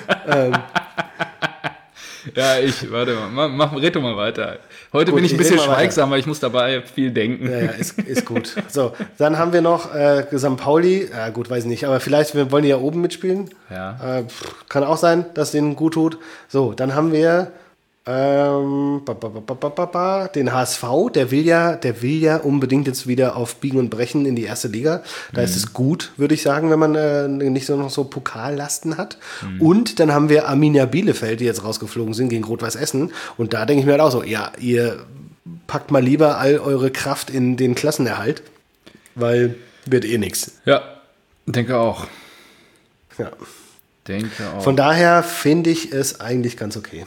Speaker 2: Ja, ich, warte mal, mach, mach, red doch mal weiter. Heute
Speaker 1: Gut,
Speaker 2: bin ich ein
Speaker 1: ich
Speaker 2: bisschen
Speaker 1: red mal weiter.
Speaker 2: schweigsam, weil ich muss dabei viel denken.
Speaker 1: Ja, ja, ist, ist gut. So, dann haben wir noch äh, Sankt Pauli. Ja, gut, weiß ich nicht, aber vielleicht wir wollen die ja oben mitspielen.
Speaker 2: Ja.
Speaker 1: Äh, pff, kann auch sein, dass denen gut tut. So, dann haben wir ähm, ba, ba, ba, ba, ba, ba, ba, den H S V. Der will ja, der will ja unbedingt jetzt wieder auf Biegen und Brechen in die erste Liga. Da ist es gut, würde ich sagen, wenn man äh, nicht so noch so Pokallasten hat. Und dann haben wir Arminia Bielefeld, die jetzt rausgeflogen sind gegen Rot-Weiß Essen. Und da denke ich mir halt auch so, ja, ihr packt mal lieber all eure Kraft in den Klassenerhalt, weil wird eh nichts.
Speaker 2: Ja, denke auch.
Speaker 1: Ja.
Speaker 2: Denke auch.
Speaker 1: Von daher finde ich es eigentlich ganz okay.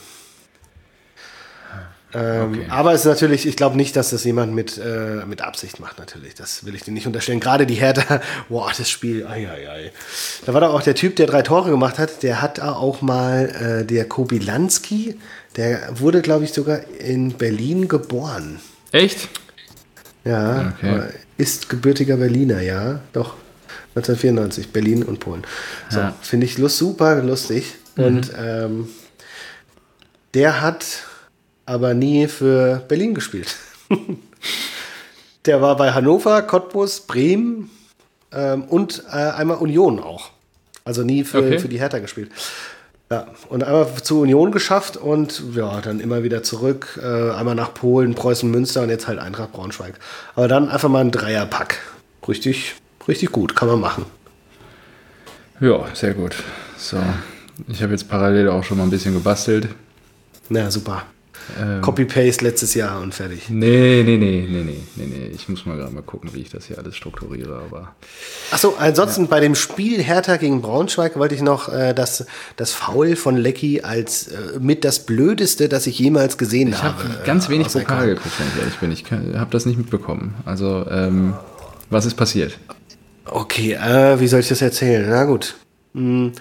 Speaker 1: Ähm,
Speaker 2: Okay.
Speaker 1: Aber es ist natürlich, ich glaube nicht, dass das jemand mit, äh, mit Absicht macht, natürlich. Das will ich dir nicht unterstellen. Gerade die Hertha, boah, das Spiel, ei, ei, ei. Da war doch auch der Typ, der drei Tore gemacht hat, der hat auch mal, äh, der Kobylanski, der wurde, glaube ich, sogar in Berlin geboren.
Speaker 2: Echt?
Speaker 1: Ja,
Speaker 2: Okay.
Speaker 1: aber ist gebürtiger Berliner, ja, doch. neunzehnhundertvierundneunzig, Berlin und Polen. So,
Speaker 2: Ja.
Speaker 1: finde ich lust, super lustig. Und ähm, der hat aber nie für Berlin gespielt. Der war bei Hannover, Cottbus, Bremen ähm, und äh, einmal Union auch. Also nie für,
Speaker 2: Okay.
Speaker 1: für die Hertha gespielt. Ja, und einmal zu Union geschafft und ja, dann immer wieder zurück. Äh, einmal nach Polen, Preußen, Münster und jetzt halt Eintracht Braunschweig. Aber dann einfach mal ein Dreierpack. Richtig, richtig gut, kann man machen.
Speaker 2: Ja, sehr gut. So, ich habe jetzt parallel auch schon mal ein bisschen gebastelt.
Speaker 1: Na, super.
Speaker 2: Ähm,
Speaker 1: Copy-Paste letztes Jahr und fertig.
Speaker 2: Nee, nee, nee, nee, nee, nee, nee. Ich muss mal gerade mal gucken, wie ich das hier alles strukturiere, aber.
Speaker 1: Achso, ansonsten bei dem Spiel Hertha gegen Braunschweig wollte ich noch äh, das, das Foul von Lecky als äh, mit das Blödeste, das ich jemals gesehen
Speaker 2: Ich
Speaker 1: habe.
Speaker 2: habe ganz
Speaker 1: äh,
Speaker 2: wenig
Speaker 1: außer-
Speaker 2: Pokal geguckt, wenn ich ehrlich bin. Ich habe das nicht mitbekommen. Also, ähm, was ist passiert?
Speaker 1: Okay, äh, wie soll ich das erzählen? Na gut. Hm.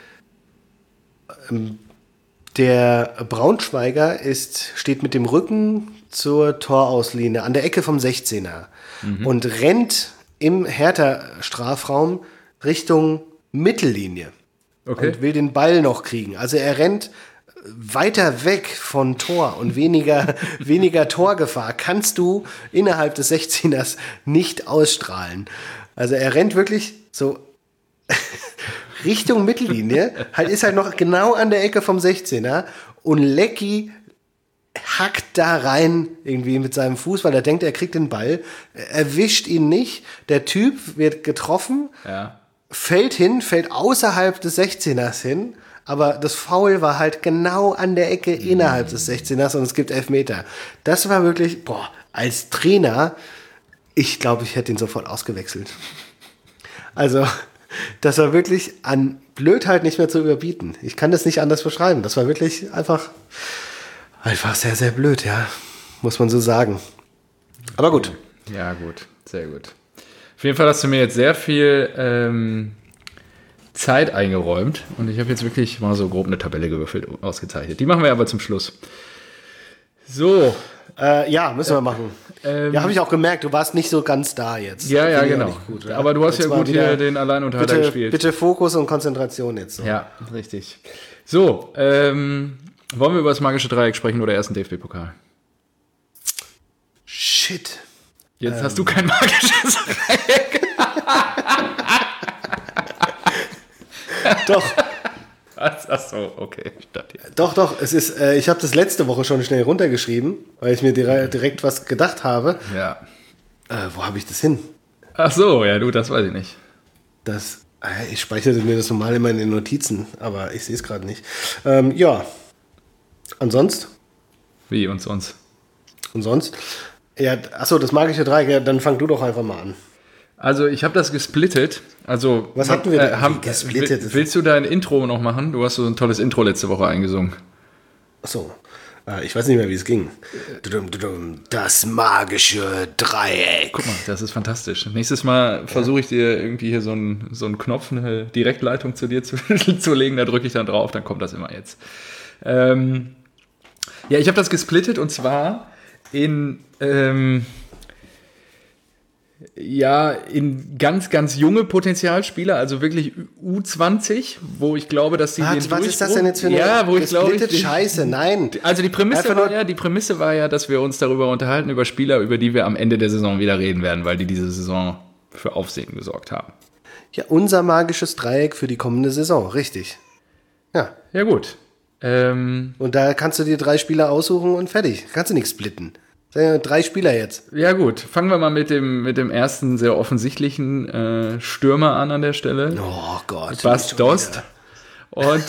Speaker 1: Ähm, Der Braunschweiger ist, steht mit dem Rücken zur Torauslinie an der Ecke vom sechzehner und rennt im Hertha-Strafraum Richtung Mittellinie
Speaker 2: Okay.
Speaker 1: und will den Ball noch kriegen. Also er rennt weiter weg von Tor und weniger, weniger Torgefahr kannst du innerhalb des sechzehners nicht ausstrahlen. Also er rennt wirklich so Richtung Mittellinie, halt ist halt noch genau an der Ecke vom sechzehner und Lecky hackt da rein irgendwie mit seinem Fuß, weil er denkt, er kriegt den Ball, erwischt ihn nicht, der Typ wird getroffen,
Speaker 2: Ja.
Speaker 1: fällt hin, fällt außerhalb des sechzehners hin, aber das Foul war halt genau an der Ecke innerhalb des sechzehners und es gibt Elfmeter. Das war wirklich, boah, als Trainer, ich glaube, ich hätte ihn sofort ausgewechselt. Also, das war wirklich an Blödheit nicht mehr zu überbieten. Ich kann das nicht anders beschreiben. Das war wirklich einfach, einfach sehr, sehr blöd, ja, muss man so sagen. Aber gut.
Speaker 2: Ja, gut, sehr gut. Auf jeden Fall hast du mir jetzt sehr viel ähm, Zeit eingeräumt und ich habe jetzt wirklich mal so grob eine Tabelle gewürfelt, ausgezeichnet. Die machen wir aber zum Schluss. So.
Speaker 1: Äh, ja, müssen wir machen.
Speaker 2: Ähm,
Speaker 1: ja, habe ich auch gemerkt, du warst nicht so ganz da jetzt.
Speaker 2: Ja, ja,
Speaker 1: Finde ich auch
Speaker 2: genau.
Speaker 1: nicht gut, ja.
Speaker 2: Aber du hast
Speaker 1: Jetzt
Speaker 2: ja
Speaker 1: mal
Speaker 2: gut
Speaker 1: wieder-
Speaker 2: hier den Alleinunterhalter
Speaker 1: bitte,
Speaker 2: gespielt.
Speaker 1: bitte Fokus und Konzentration jetzt. So.
Speaker 2: Ja, richtig. So, ähm, wollen wir über das magische Dreieck sprechen oder erst den D F B-Pokal?
Speaker 1: Shit.
Speaker 2: Jetzt hast du kein magisches Dreieck.
Speaker 1: Doch,
Speaker 2: Ach ach so, okay. Ich dachte, ja.
Speaker 1: doch, doch. Es ist, äh, ich habe das letzte Woche schon schnell runtergeschrieben, weil ich mir dire- direkt was gedacht habe.
Speaker 2: ja.
Speaker 1: Äh, wo habe ich das hin?
Speaker 2: Ach so, ja, du, das weiß ich nicht.
Speaker 1: Das, äh, ich speichere mir das normal immer in den Notizen, aber ich sehe es gerade nicht. Ähm, ja. Ansonsten?
Speaker 2: Wie und sonst?
Speaker 1: Und sonst? Ja, achso, das magische Dreieck, ja, dann fang du doch einfach mal an.
Speaker 2: Also ich habe das gesplittet. Also
Speaker 1: Was hatten wir denn?
Speaker 2: haben,
Speaker 1: Wie gesplittet?
Speaker 2: will- Willst du dein Intro noch machen? Du hast so ein tolles Intro letzte Woche eingesungen.
Speaker 1: Achso, äh, ich weiß nicht mehr, wie es ging. Dudum, dudum, Das magische Dreieck.
Speaker 2: Guck mal, das ist fantastisch. Nächstes Mal versuche ich dir irgendwie hier so einen, so einen Knopf, eine Direktleitung zu dir zu, zu legen. Da drücke ich dann drauf, dann kommt das immer jetzt. Ähm, ja, ich habe das gesplittet und zwar in... Ähm, Ja, in ganz, ganz junge Potenzialspieler, also wirklich U zwanzig, wo ich glaube, dass die
Speaker 1: Was,
Speaker 2: den
Speaker 1: was ist das denn jetzt für eine
Speaker 2: Ja, wo ich glaube, ich,
Speaker 1: gesplittete Scheiße? Nein.
Speaker 2: also die Prämisse
Speaker 1: Einfach
Speaker 2: war
Speaker 1: nur-
Speaker 2: ja, die Prämisse war ja, dass wir uns darüber unterhalten, über Spieler, über die wir am Ende der Saison wieder reden werden, weil die diese Saison für Aufsehen gesorgt haben.
Speaker 1: Ja, unser magisches Dreieck für die kommende Saison, richtig. Ja,
Speaker 2: Ja gut. Ähm,
Speaker 1: und da kannst du dir drei Spieler aussuchen und fertig. Kannst du nicht splitten. Sagen wir drei Spieler jetzt.
Speaker 2: ja gut, fangen wir mal mit dem, mit dem ersten sehr offensichtlichen äh, Stürmer an an der Stelle.
Speaker 1: Oh Gott.
Speaker 2: Bas
Speaker 1: schon
Speaker 2: Dost.
Speaker 1: wieder.
Speaker 2: Und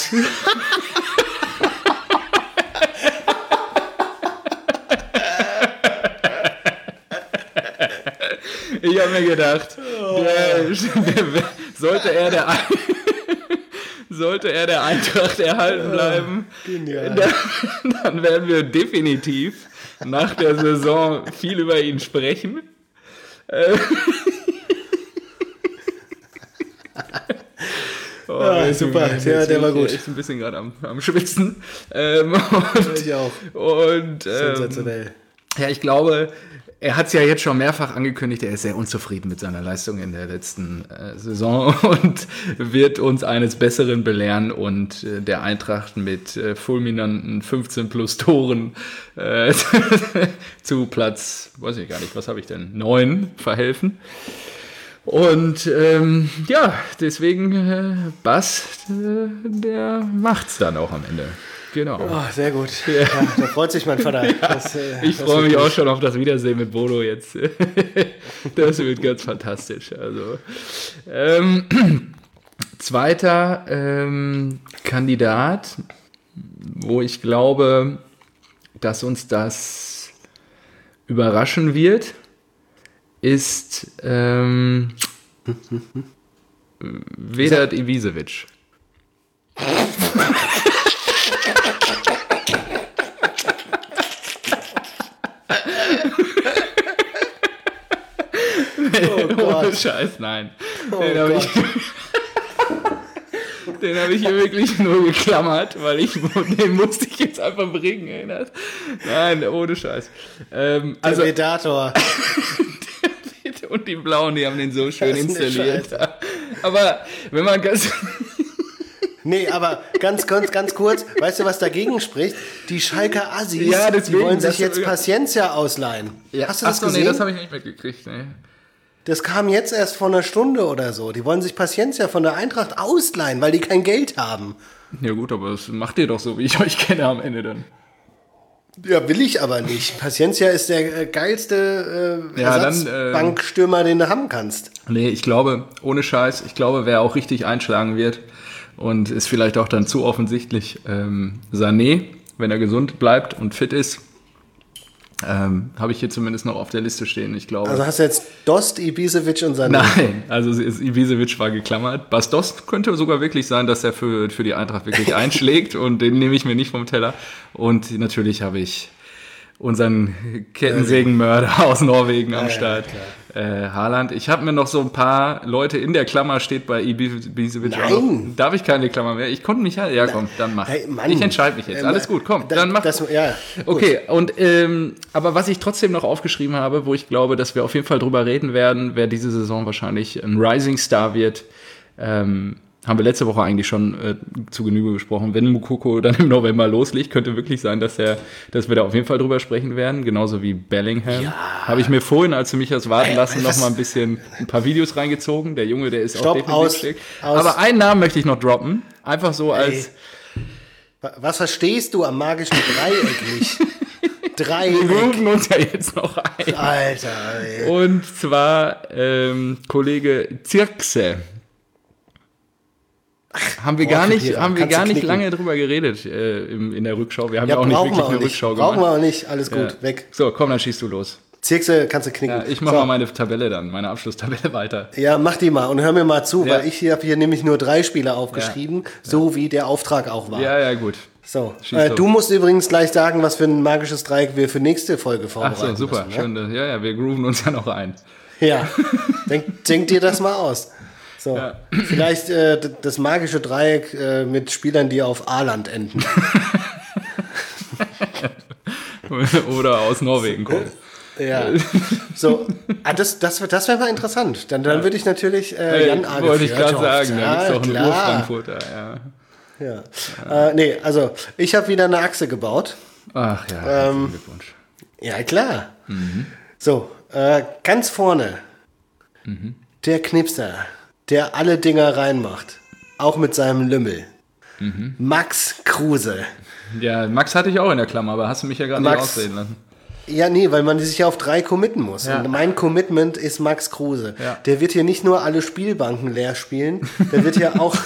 Speaker 2: ich habe mir gedacht, der, der, sollte er der Ein- sollte er der Eintracht erhalten bleiben,
Speaker 1: Genial.
Speaker 2: dann, dann werden wir definitiv nach der Saison viel über ihn sprechen. Oh,
Speaker 1: Ja,
Speaker 2: jetzt
Speaker 1: super.
Speaker 2: bin ich-
Speaker 1: Ja,
Speaker 2: jetzt
Speaker 1: der
Speaker 2: bin
Speaker 1: war
Speaker 2: ich
Speaker 1: gut.
Speaker 2: echt ein bisschen gerade am, am Schwitzen. Ähm, und,
Speaker 1: Ich auch.
Speaker 2: und ähm,
Speaker 1: Sensationell.
Speaker 2: ja, ich glaube, er hat es ja jetzt schon mehrfach angekündigt, er ist sehr unzufrieden mit seiner Leistung in der letzten äh, Saison und wird uns eines Besseren belehren und äh, der Eintracht mit äh, fulminanten fünfzehn plus Toren äh, zu Platz, weiß ich gar nicht, was habe ich denn, neun verhelfen. Und ähm, ja, deswegen äh, Bass, äh, der macht's dann auch am Ende. Genau.
Speaker 1: Oh, sehr gut. Ja, da freut sich mein Vater. Das, äh,
Speaker 2: Ich
Speaker 1: das
Speaker 2: freue mich
Speaker 1: wird
Speaker 2: auch
Speaker 1: gut.
Speaker 2: schon auf das Wiedersehen mit Bodo jetzt. Das wird ganz fantastisch. Also, ähm, zweiter ähm, Kandidat, wo ich glaube, dass uns das überraschen wird, ist ähm, Vedat Ibisevic.
Speaker 1: Oh
Speaker 2: Ohne
Speaker 1: Gott.
Speaker 2: Scheiß, nein.
Speaker 1: Oh
Speaker 2: den habe ich, den hab ich hier wirklich nur geklammert, weil ich den musste ich jetzt einfach bringen. Ey. Das, nein, ohne Scheiß. Ähm,
Speaker 1: Also,
Speaker 2: also,
Speaker 1: der Vedator.
Speaker 2: und die Blauen, die haben den so schön
Speaker 1: Das ist eine
Speaker 2: installiert. Aber wenn man ganz...
Speaker 1: Nee, aber ganz, ganz, ganz kurz, weißt du, was dagegen spricht? Die Schalker Assis,
Speaker 2: Ja,
Speaker 1: die
Speaker 2: deswegen,
Speaker 1: wollen sich
Speaker 2: das-
Speaker 1: jetzt Paciencia ausleihen. Hast du das
Speaker 2: Achso,
Speaker 1: gesehen?
Speaker 2: nee, das habe ich nicht mitgekriegt. Nee.
Speaker 1: Das kam jetzt erst vor einer Stunde oder so. Die wollen sich Paciencia von der Eintracht ausleihen, weil die kein Geld haben.
Speaker 2: Ja gut, aber das macht ihr doch so, wie ich euch kenne am Ende dann.
Speaker 1: Ja, will ich aber nicht. Paciencia ist der äh, geilste äh,
Speaker 2: Ja, dann, äh,
Speaker 1: Ersatzbankstürmer, den du haben kannst.
Speaker 2: Nee, ich glaube, ohne Scheiß, ich glaube, wer auch richtig einschlagen wird und ist vielleicht auch dann zu offensichtlich, ähm, Sané, wenn er gesund bleibt und fit ist, ähm, habe ich hier zumindest noch auf der Liste stehen. Ich glaube.
Speaker 1: Also hast du jetzt Dost, Ibisevic und Sané?
Speaker 2: Nein, also Ibisevic war geklammert. Bas Dost könnte sogar wirklich sein, dass er für, für die Eintracht wirklich einschlägt und den nehme ich mir nicht vom Teller. Und natürlich habe ich unseren Kettensägenmörder aus Norwegen am
Speaker 1: ja,
Speaker 2: Start,
Speaker 1: ja,
Speaker 2: äh, Haaland. Ich habe mir noch so ein paar Leute in der Klammer, steht bei Ibisevic auch.
Speaker 1: Nein.
Speaker 2: Darf ich keine Klammer mehr? Ich konnte mich halt, ja komm, dann mach.
Speaker 1: Hey, Mann.
Speaker 2: Ich entscheide mich jetzt.
Speaker 1: Ähm,
Speaker 2: Alles gut, komm,
Speaker 1: da,
Speaker 2: dann mach.
Speaker 1: Das, ja,
Speaker 2: okay, und ähm, aber was ich trotzdem noch aufgeschrieben habe, wo ich glaube, dass wir auf jeden Fall drüber reden werden, wer diese Saison wahrscheinlich ein Rising Star wird, ähm, haben wir letzte Woche eigentlich schon äh, zu Genüge besprochen. Wenn Moukoko dann im November loslegt, könnte wirklich sein, dass, er, dass wir da auf jeden Fall drüber sprechen werden. Genauso wie Bellingham. Ja. Habe ich mir vorhin, als du mich das warten
Speaker 1: Ey,
Speaker 2: lassen,
Speaker 1: was?
Speaker 2: noch mal ein bisschen ein paar Videos reingezogen. Der Junge, der ist
Speaker 1: Stopp,
Speaker 2: auch definitiv
Speaker 1: aus,
Speaker 2: schick.
Speaker 1: aus.
Speaker 2: Aber einen Namen möchte ich noch droppen. Einfach so als...
Speaker 1: Ey. Was verstehst du am magischen Dreieck nicht? Dreieck.
Speaker 2: Wir rufen uns ja jetzt noch ein.
Speaker 1: Alter, ey.
Speaker 2: Und zwar ähm, Kollege Zirkse. Haben wir
Speaker 1: Boah,
Speaker 2: gar nicht,
Speaker 1: Kedira,
Speaker 2: haben wir
Speaker 1: kannst du
Speaker 2: gar nicht
Speaker 1: knicken.
Speaker 2: lange drüber geredet äh, im, in der Rückschau. Wir haben ja,
Speaker 1: Ja,
Speaker 2: auch nicht
Speaker 1: brauchen
Speaker 2: wirklich
Speaker 1: wir auch
Speaker 2: eine
Speaker 1: nicht.
Speaker 2: Rückschau
Speaker 1: Brauchen
Speaker 2: gemacht.
Speaker 1: wir auch nicht. Alles gut,
Speaker 2: Ja.
Speaker 1: weg.
Speaker 2: So, komm, dann schießt du los.
Speaker 1: Zirkse kannst du knicken.
Speaker 2: Ja, ich mach
Speaker 1: so.
Speaker 2: mal meine Tabelle dann, meine Abschlusstabelle weiter.
Speaker 1: Ja, mach die mal und hör mir mal zu,
Speaker 2: Ja.
Speaker 1: weil ich hier habe hier nämlich nur drei Spieler aufgeschrieben,
Speaker 2: Ja.
Speaker 1: so wie der Auftrag auch war.
Speaker 2: Ja, ja, gut.
Speaker 1: So,
Speaker 2: Schieß
Speaker 1: äh,
Speaker 2: los.
Speaker 1: du musst übrigens gleich sagen, was für ein magisches Dreieck wir für nächste Folge
Speaker 2: Ach
Speaker 1: vorbereiten
Speaker 2: so, super.
Speaker 1: müssen.
Speaker 2: Schön. Ja, ja, wir grooven uns ja noch ein.
Speaker 1: Ja, ja. denk, denk dir das mal aus. So,
Speaker 2: Ja.
Speaker 1: vielleicht äh, d- das magische Dreieck äh, mit Spielern, die auf A-Land enden.
Speaker 2: Oder aus Norwegen kommen.
Speaker 1: Ja, so, ah, das, das, das wäre mal interessant. Dann, dann würde ich natürlich äh, Jan
Speaker 2: Hey, wollte ich gerade
Speaker 1: Fjørtoft,
Speaker 2: sagen, da
Speaker 1: ja,
Speaker 2: gibt es auch einen
Speaker 1: klar.
Speaker 2: Ur-Frankfurter. Ja.
Speaker 1: Ja. Äh, nee, also ich habe wieder eine Achse gebaut.
Speaker 2: Ach ja, herzlichen
Speaker 1: Ähm,
Speaker 2: Glückwunsch.
Speaker 1: Ja, klar. So, äh, ganz vorne der Knipser, der alle Dinger reinmacht, auch mit seinem Lümmel. Max Kruse.
Speaker 2: Ja, Max hatte ich auch in der Klammer, aber hast du mich ja gerade nicht
Speaker 1: Max.
Speaker 2: ausreden lassen.
Speaker 1: Ja, nee, weil man sich ja auf drei committen muss.
Speaker 2: Ja.
Speaker 1: Und mein Commitment ist Max Kruse.
Speaker 2: Ja.
Speaker 1: Der wird hier nicht nur alle Spielbanken leer spielen, der wird hier auch,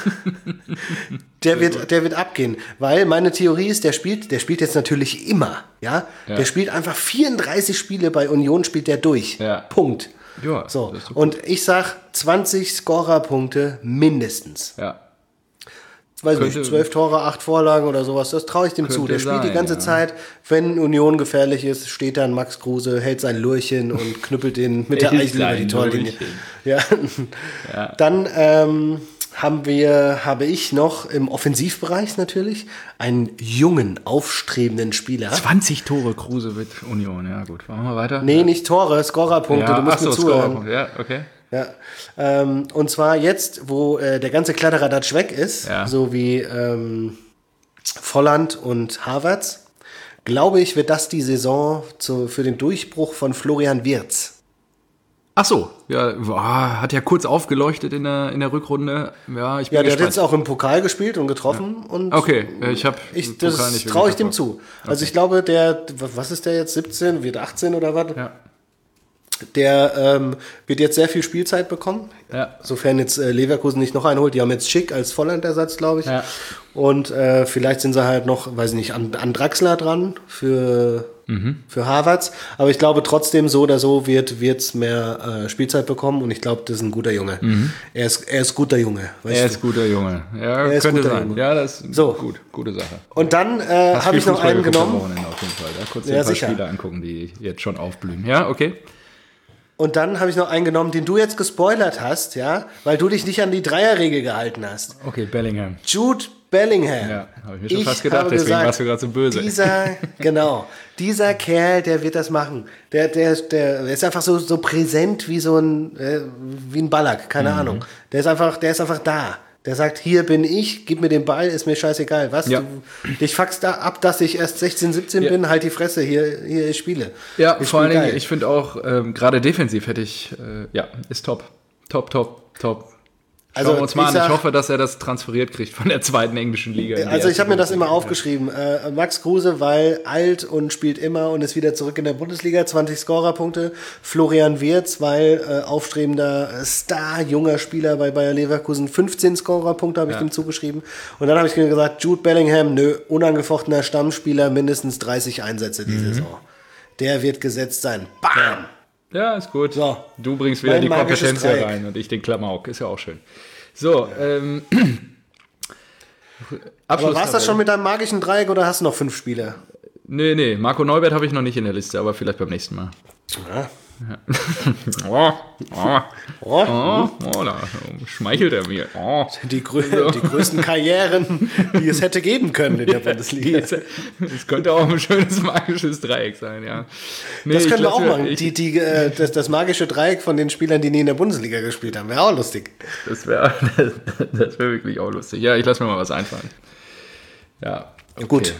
Speaker 1: der wird, der wird abgehen. Weil meine Theorie ist, der spielt, der spielt jetzt natürlich immer, ja.
Speaker 2: Ja.
Speaker 1: Der spielt einfach vierunddreißig Spiele bei Union, spielt der durch.
Speaker 2: Ja.
Speaker 1: Punkt.
Speaker 2: Ja,
Speaker 1: So.
Speaker 2: das ist doch
Speaker 1: Und ich sag zwanzig Scorerpunkte mindestens.
Speaker 2: Ja.
Speaker 1: Weiß
Speaker 2: Könnte-
Speaker 1: nicht, zwölf Tore, acht Vorlagen oder sowas, das traue ich dem zu.
Speaker 2: Könnte
Speaker 1: Der spielt
Speaker 2: sein,
Speaker 1: die ganze
Speaker 2: ja.
Speaker 1: Zeit, wenn Union gefährlich ist, steht dann Max Kruse, hält sein Lurchen und knüppelt den mit der
Speaker 2: Hält
Speaker 1: Eichel über die
Speaker 2: sein
Speaker 1: Torlinie.
Speaker 2: Lurchen.
Speaker 1: Ja.
Speaker 2: Ja.
Speaker 1: Dann ähm, haben wir, habe ich noch im Offensivbereich natürlich einen jungen, aufstrebenden Spieler.
Speaker 2: zwanzig Tore Kruse mit Union, ja gut. Machen wir weiter?
Speaker 1: Nee, nicht Tore, Scorerpunkte,
Speaker 2: ja,
Speaker 1: du musst
Speaker 2: ach so,
Speaker 1: mir zuhören.
Speaker 2: Scorerpunkt. Ja, okay.
Speaker 1: Ja, ähm, und zwar jetzt, wo äh, der ganze Kladderadatsch weg ist,
Speaker 2: Ja.
Speaker 1: so wie ähm, Volland und Havertz, glaube ich, wird das die Saison zu, für den Durchbruch von Florian Wirtz.
Speaker 2: Ach so, ja, boah, hat ja kurz aufgeleuchtet in der, in der Rückrunde. Ja, ich bin
Speaker 1: Ja, der hat
Speaker 2: gespannt.
Speaker 1: jetzt auch im Pokal gespielt und getroffen. Und
Speaker 2: Okay, äh, ich habe
Speaker 1: ich, das traue ich dem zu. Also ich glaube, der, was ist der jetzt, siebzehn, wird achtzehn oder was?
Speaker 2: Ja,
Speaker 1: Der ähm, wird jetzt sehr viel Spielzeit bekommen.
Speaker 2: Ja.
Speaker 1: Sofern jetzt äh, Leverkusen nicht noch einholt. Die haben jetzt Schick als Vollandersatz, glaube ich.
Speaker 2: Ja.
Speaker 1: Und äh, vielleicht sind sie halt noch, weiß ich nicht, an, an Draxler dran für,
Speaker 2: Mhm.
Speaker 1: für Havertz. Aber ich glaube trotzdem, so oder so wird Wirtz mehr äh, Spielzeit bekommen. Und ich glaube, das ist ein guter Junge. Er, ist, er ist guter Junge. Weißt
Speaker 2: er
Speaker 1: du?
Speaker 2: ist guter Junge. Ja,
Speaker 1: Er ist
Speaker 2: könnte
Speaker 1: guter
Speaker 2: sein.
Speaker 1: Junge.
Speaker 2: Ja, das ist
Speaker 1: So.
Speaker 2: gut, gute Sache.
Speaker 1: Und dann äh,
Speaker 2: Hast
Speaker 1: habe
Speaker 2: viel
Speaker 1: ich noch
Speaker 2: Fußball
Speaker 1: einen
Speaker 2: geguckt am
Speaker 1: genommen.
Speaker 2: Wochenende auf jeden Fall. Da kurz
Speaker 1: Ja,
Speaker 2: ein paar
Speaker 1: sicher.
Speaker 2: Spiele angucken, die jetzt schon aufblühen. Ja, okay.
Speaker 1: Und dann habe ich noch einen genommen, den du jetzt gespoilert hast, ja, weil du dich nicht an die Dreierregel gehalten hast.
Speaker 2: Okay, Bellingham.
Speaker 1: Jude Bellingham.
Speaker 2: Ja, habe ich mir schon fast gedacht,
Speaker 1: habe
Speaker 2: deswegen
Speaker 1: gesagt,
Speaker 2: warst du gerade so böse.
Speaker 1: Dieser, genau, dieser Kerl, der wird das machen. Der, der, der ist einfach so, so präsent wie so ein, äh, wie ein Ballack, keine
Speaker 2: Mhm.
Speaker 1: Ahnung. Der ist einfach, der ist einfach da. Der sagt, hier bin ich, gib mir den Ball, ist mir scheißegal. Was?
Speaker 2: Ja.
Speaker 1: Du, dich fuckst da ab, dass ich erst sechzehn, siebzehn
Speaker 2: Ja.
Speaker 1: bin, halt die Fresse, hier, hier ich spiele.
Speaker 2: Ja,
Speaker 1: ich
Speaker 2: vor allen
Speaker 1: spiel
Speaker 2: Dingen,
Speaker 1: geil.
Speaker 2: ich finde auch, ähm, gerade defensiv hätte ich, äh, ja, ist top. Top, top, top.
Speaker 1: Also,
Speaker 2: Schauen wir uns mal
Speaker 1: ich
Speaker 2: an.
Speaker 1: sag,
Speaker 2: Ich hoffe, dass er das transferiert kriegt von der zweiten englischen Liga. in die
Speaker 1: Also ich
Speaker 2: erste
Speaker 1: habe mir das
Speaker 2: Bundesliga.
Speaker 1: immer aufgeschrieben. Äh, Max Kruse, weil alt und spielt immer und ist wieder zurück in der Bundesliga, zwanzig Scorerpunkte. Florian Wirtz, weil äh, aufstrebender Star, junger Spieler bei Bayer Leverkusen, fünfzehn Scorerpunkte habe ich
Speaker 2: Ja.
Speaker 1: ihm zugeschrieben. Und dann habe ich gesagt, Jude Bellingham, nö, unangefochtener Stammspieler, mindestens dreißig Einsätze die
Speaker 2: Mhm.
Speaker 1: Saison. Der wird gesetzt sein. Bam!
Speaker 2: Ja, ist gut.
Speaker 1: So.
Speaker 2: Du bringst wieder
Speaker 1: Mein
Speaker 2: die
Speaker 1: magisches
Speaker 2: Kompetenz hier
Speaker 1: Dreieck.
Speaker 2: rein und ich den Klamauk. Ist ja auch schön. So, ähm.
Speaker 1: Aber war es das schon mit deinem magischen Dreieck oder hast du noch fünf Spieler?
Speaker 2: Nee, nee, Marco Neubert habe ich noch nicht in der Liste, aber vielleicht beim nächsten Mal.
Speaker 1: Ja.
Speaker 2: Oh, oh,
Speaker 1: Oh.
Speaker 2: oh, oh, da schmeichelt er mir. Oh.
Speaker 1: Die, grö die größten Karrieren, die es hätte geben können in der Bundesliga.
Speaker 2: Das könnte auch ein schönes magisches Dreieck sein, ja. Nee,
Speaker 1: Das
Speaker 2: ich
Speaker 1: können wir
Speaker 2: lass
Speaker 1: auch
Speaker 2: mir-
Speaker 1: machen.
Speaker 2: Ich,
Speaker 1: Die, die, äh, das, das magische Dreieck von den Spielern, die nie in der Bundesliga gespielt haben. Wäre auch lustig.
Speaker 2: das wäre das wär wirklich auch lustig. Ja, ich lasse mir mal was einfallen. Ja, okay.
Speaker 1: Gut.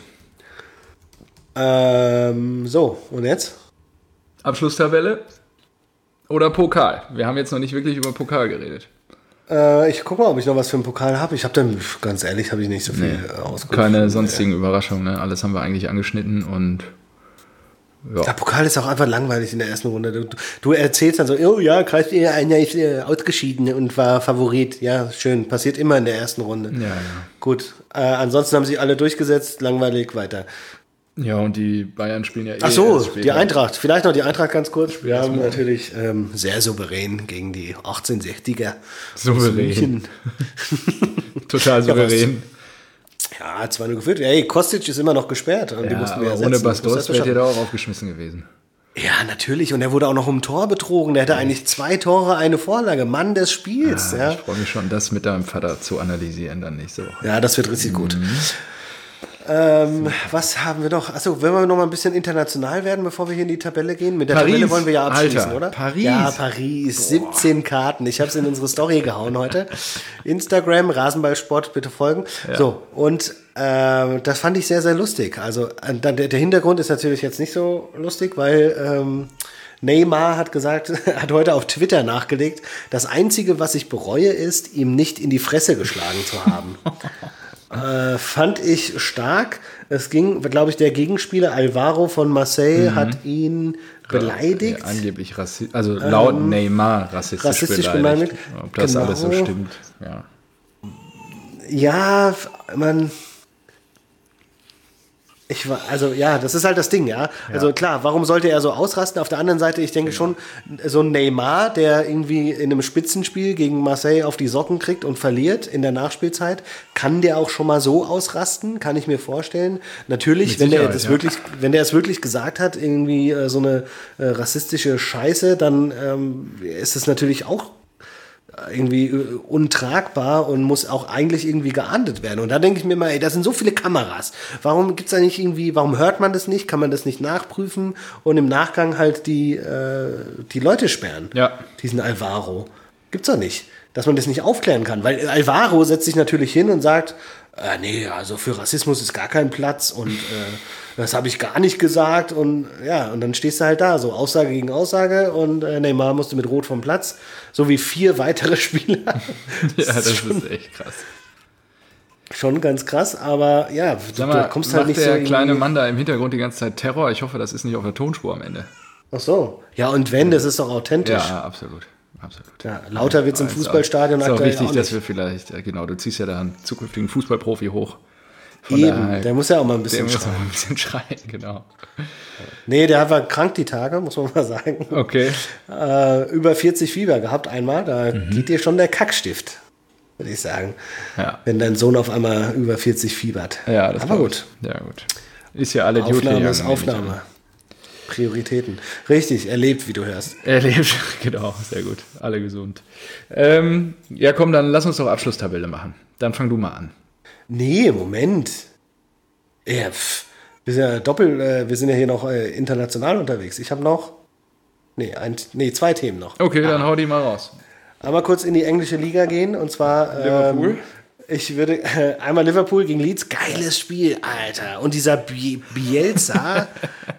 Speaker 1: Ähm, so, und jetzt?
Speaker 2: Abschlusstabelle oder Pokal? Wir haben jetzt noch nicht wirklich über Pokal geredet.
Speaker 1: Äh, ich gucke mal, ob ich noch was für einen Pokal habe. Ich habe dann, ganz ehrlich, habe ich nicht so viel nee, ausgeguckt.
Speaker 2: Keine sonstigen Überraschungen, ne? Alles haben wir eigentlich angeschnitten und ja.
Speaker 1: Der Pokal ist auch einfach langweilig in der ersten Runde. Du, du erzählst dann so, oh ja, Kreis einer ist äh, ausgeschieden und war Favorit. Ja, schön. Passiert immer in der ersten Runde.
Speaker 2: Ja, ja.
Speaker 1: Gut. Äh, ansonsten haben sich alle durchgesetzt. Langweilig, weiter.
Speaker 2: Ja, und die Bayern spielen ja eh
Speaker 1: Ach so,
Speaker 2: erst später.
Speaker 1: die Eintracht. Vielleicht noch die Eintracht ganz kurz. Wir
Speaker 2: erst
Speaker 1: haben
Speaker 2: morgen.
Speaker 1: natürlich ähm, sehr souverän gegen die achtzehnhundertsechziger.
Speaker 2: Souverän.
Speaker 1: München.
Speaker 2: Total souverän.
Speaker 1: Ja, zwei null geführt. Hey, Kostic ist immer noch gesperrt. Und die
Speaker 2: Ja,
Speaker 1: mussten wir
Speaker 2: aber
Speaker 1: ersetzen.
Speaker 2: ohne
Speaker 1: Das muss
Speaker 2: Bastos
Speaker 1: erst
Speaker 2: wäre
Speaker 1: mal
Speaker 2: der da auch aufgeschmissen gewesen.
Speaker 1: Ja, natürlich. Und er wurde auch noch um ein Tor betrogen. Der hätte eigentlich zwei Tore, eine Vorlage. Mann des Spiels.
Speaker 2: Ja,
Speaker 1: Ja,
Speaker 2: Ich freue mich schon, das mit deinem Vater zu analysieren dann nächste Woche.
Speaker 1: ja das wird richtig gut. Ähm, was haben wir noch? Achso, wenn wir noch mal ein bisschen international werden, bevor wir hier in die Tabelle gehen. Mit der
Speaker 2: Paris,
Speaker 1: Tabelle wollen wir ja abschließen,
Speaker 2: Alter,
Speaker 1: oder?
Speaker 2: Paris.
Speaker 1: Ja, Paris. siebzehn Karten. Ich habe es in unsere Story gehauen heute. Instagram, Rasenballsport, bitte folgen.
Speaker 2: Ja.
Speaker 1: So, und äh, das fand ich sehr, sehr lustig. Also äh, dann, der, der Hintergrund ist natürlich jetzt nicht so lustig, weil ähm, Neymar hat gesagt, hat heute auf Twitter nachgelegt, das Einzige, was ich bereue, ist, ihm nicht in die Fresse geschlagen zu haben. Äh, fand ich stark. Es ging, glaube ich, der Gegenspieler Alvaro von Marseille hat ihn beleidigt.
Speaker 2: Ja, angeblich rassistisch, also laut ähm, Neymar rassistisch,
Speaker 1: rassistisch
Speaker 2: beleidigt.
Speaker 1: beleidigt.
Speaker 2: Ob das
Speaker 1: Genau.
Speaker 2: alles so stimmt, ja.
Speaker 1: Ja, man. Ich war, also ja, das ist halt das Ding, ja. Also klar, warum sollte er so ausrasten? Auf der anderen Seite, ich denke schon, so ein Neymar, der irgendwie in einem Spitzenspiel gegen Marseille auf die Socken kriegt und verliert in der Nachspielzeit, kann der auch schon mal so ausrasten, kann ich mir vorstellen. Natürlich,
Speaker 2: Mit
Speaker 1: wenn der
Speaker 2: Sicherheit,
Speaker 1: das
Speaker 2: ja.
Speaker 1: wirklich, wenn der es wirklich gesagt hat, irgendwie äh, so eine äh, rassistische Scheiße, dann ähm, ist es natürlich auch irgendwie äh, untragbar und muss auch eigentlich irgendwie geahndet werden. Und da denke ich mir mal, ey, da sind so viele Kameras. Warum gibt's da nicht irgendwie, warum hört man das nicht? Kann man das nicht nachprüfen und im Nachgang halt die, äh, die Leute sperren?
Speaker 2: Ja.
Speaker 1: Diesen Alvaro. Gibt's doch nicht. Dass man das nicht aufklären kann. Weil Alvaro setzt sich natürlich hin und sagt, äh, nee, also für Rassismus ist gar kein Platz und äh, das habe ich gar nicht gesagt. Und ja, und dann stehst du halt da, so Aussage gegen Aussage und äh, Neymar musste mit Rot vom Platz, so wie vier weitere Spieler.
Speaker 2: Ja, das ist,
Speaker 1: schon,
Speaker 2: echt krass.
Speaker 1: schon ganz krass, aber ja,
Speaker 2: Sag
Speaker 1: du
Speaker 2: mal,
Speaker 1: kommst
Speaker 2: macht
Speaker 1: halt nicht
Speaker 2: der
Speaker 1: so
Speaker 2: kleine
Speaker 1: irgendwie-
Speaker 2: Mann da im Hintergrund die ganze Zeit Terror? Ich hoffe, das ist nicht auf der Tonspur am Ende.
Speaker 1: Ach so. Ja, und wenn, das ist doch authentisch.
Speaker 2: Ja, absolut. absolut.
Speaker 1: Ja, lauter wird's im
Speaker 2: Ist
Speaker 1: Fußballstadion
Speaker 2: Auch, ist auch
Speaker 1: aktuell
Speaker 2: wichtig,
Speaker 1: auch
Speaker 2: dass
Speaker 1: nicht.
Speaker 2: wir vielleicht, äh, genau, du ziehst ja da einen zukünftigen Fußballprofi hoch. Von
Speaker 1: Eben,
Speaker 2: daher-
Speaker 1: der muss ja auch mal ein
Speaker 2: Der
Speaker 1: bisschen
Speaker 2: muss
Speaker 1: schreien.
Speaker 2: auch ein bisschen schreien, genau.
Speaker 1: Nee, der war krank die Tage, muss man mal sagen.
Speaker 2: Okay.
Speaker 1: Äh, über vierzig Fieber gehabt einmal, da
Speaker 2: Mhm.
Speaker 1: geht dir schon der Kackstift, würde ich sagen.
Speaker 2: Ja.
Speaker 1: Wenn dein Sohn auf einmal über vierzig fiebert.
Speaker 2: Ja, das
Speaker 1: Aber
Speaker 2: glaub
Speaker 1: gut,
Speaker 2: ich. Ja, gut. Ist ja alle
Speaker 1: Aufnahme ist
Speaker 2: gegangen, nehme ich
Speaker 1: Aufnahme.
Speaker 2: an.
Speaker 1: Prioritäten. Richtig, er lebt, wie du hörst.
Speaker 2: Er lebt, genau, sehr gut. Alle gesund. Ähm, ja, komm, dann lass uns doch Abschlusstabelle machen. Dann fang du mal an.
Speaker 1: Nee, Moment. Ja, pff. Wir sind ja doppelt, äh, wir sind ja hier noch äh, international unterwegs. Ich habe noch, nee, ein, nee, zwei Themen noch.
Speaker 2: Okay, dann hau die mal raus.
Speaker 1: Einmal kurz in die englische Liga gehen und zwar
Speaker 2: Liverpool?
Speaker 1: Ähm, ich würde äh, einmal Liverpool gegen Leeds, geiles Spiel, Alter. Und dieser Bi- Bielsa,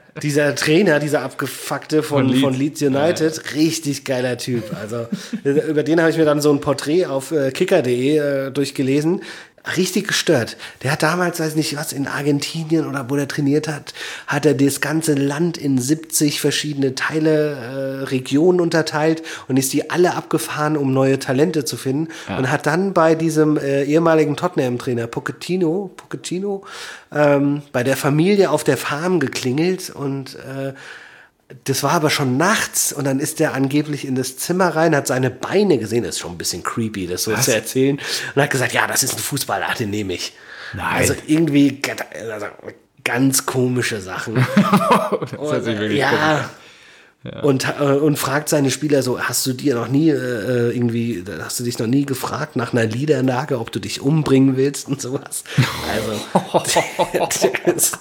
Speaker 1: Dieser Trainer, dieser abgefuckte von, von,
Speaker 2: Leeds.
Speaker 1: von Leeds United, ja. Richtig geiler Typ. Also über den habe ich mir dann so ein Porträt auf äh, kicker punkt de äh, durchgelesen. Richtig gestört. Der hat damals, weiß nicht was, in Argentinien oder wo der trainiert hat, hat er das ganze Land in siebzig verschiedene Teile, äh, Regionen unterteilt und ist die alle abgefahren, um neue Talente zu finden. Ja. Und hat dann bei diesem äh, ehemaligen Tottenham-Trainer Pochettino, Pochettino ähm, bei der Familie auf der Farm geklingelt und äh, das war aber schon nachts und dann ist der angeblich in das Zimmer rein, hat seine Beine gesehen, das ist schon ein bisschen creepy, das so Was? zu erzählen, und hat gesagt, ja, das ist ein Fußballer, den nehme ich. Nein. Also irgendwie also ganz komische Sachen.
Speaker 2: Das hat sich wirklich
Speaker 1: ja, ja. Und, äh, und fragt seine Spieler so, hast du dir noch nie äh, irgendwie, hast du dich noch nie gefragt nach einer Niederlage, ob du dich umbringen willst und sowas? Also, Was?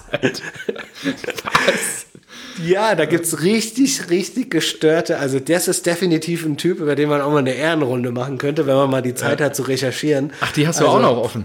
Speaker 1: Ja, da gibt's richtig, richtig gestörte, also das ist definitiv ein Typ, über den man auch mal eine Ehrenrunde machen könnte, wenn man mal die Zeit ja. hat zu recherchieren.
Speaker 2: Ach, die hast du also, auch noch offen?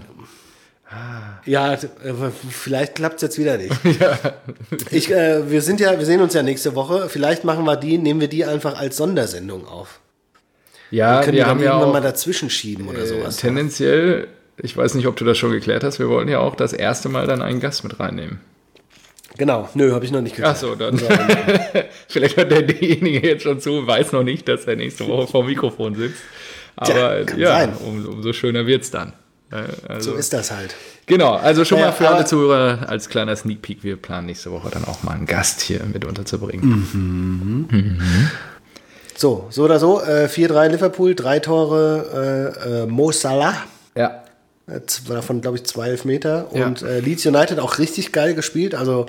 Speaker 1: Ja, vielleicht klappt's jetzt wieder nicht. Ja. Ich, äh, wir sind ja, wir sehen uns ja nächste Woche, vielleicht machen wir die, nehmen wir die einfach als Sondersendung auf.
Speaker 2: Ja,
Speaker 1: können
Speaker 2: wir
Speaker 1: die
Speaker 2: haben
Speaker 1: dann
Speaker 2: ja
Speaker 1: irgendwann
Speaker 2: auch,
Speaker 1: mal dazwischen schieben oder sowas.
Speaker 2: Äh, tendenziell, ich weiß nicht, ob du das schon geklärt hast, wir wollten ja auch das erste Mal dann einen Gast mit reinnehmen.
Speaker 1: Genau, nö, habe ich noch nicht geklärt.
Speaker 2: Ach so, dann. Vielleicht hört derjenige jetzt schon zu, weiß noch nicht, dass er nächste Woche vor dem Mikrofon sitzt. Aber ja, ja um, umso schöner wird's dann. Also,
Speaker 1: so ist das halt.
Speaker 2: Genau, also schon
Speaker 1: ja,
Speaker 2: mal für alle Zuhörer als kleiner Sneak Peek, wir planen nächste Woche dann auch mal einen Gast hier mit unterzubringen.
Speaker 1: Mhm. Mhm. So, so oder so, äh, vier drei Liverpool, drei Tore äh, äh, Mo Salah.
Speaker 2: Ja.
Speaker 1: Davon, glaube ich, zwei Elfmeter. Und ja. äh, Leeds United auch richtig geil gespielt. Also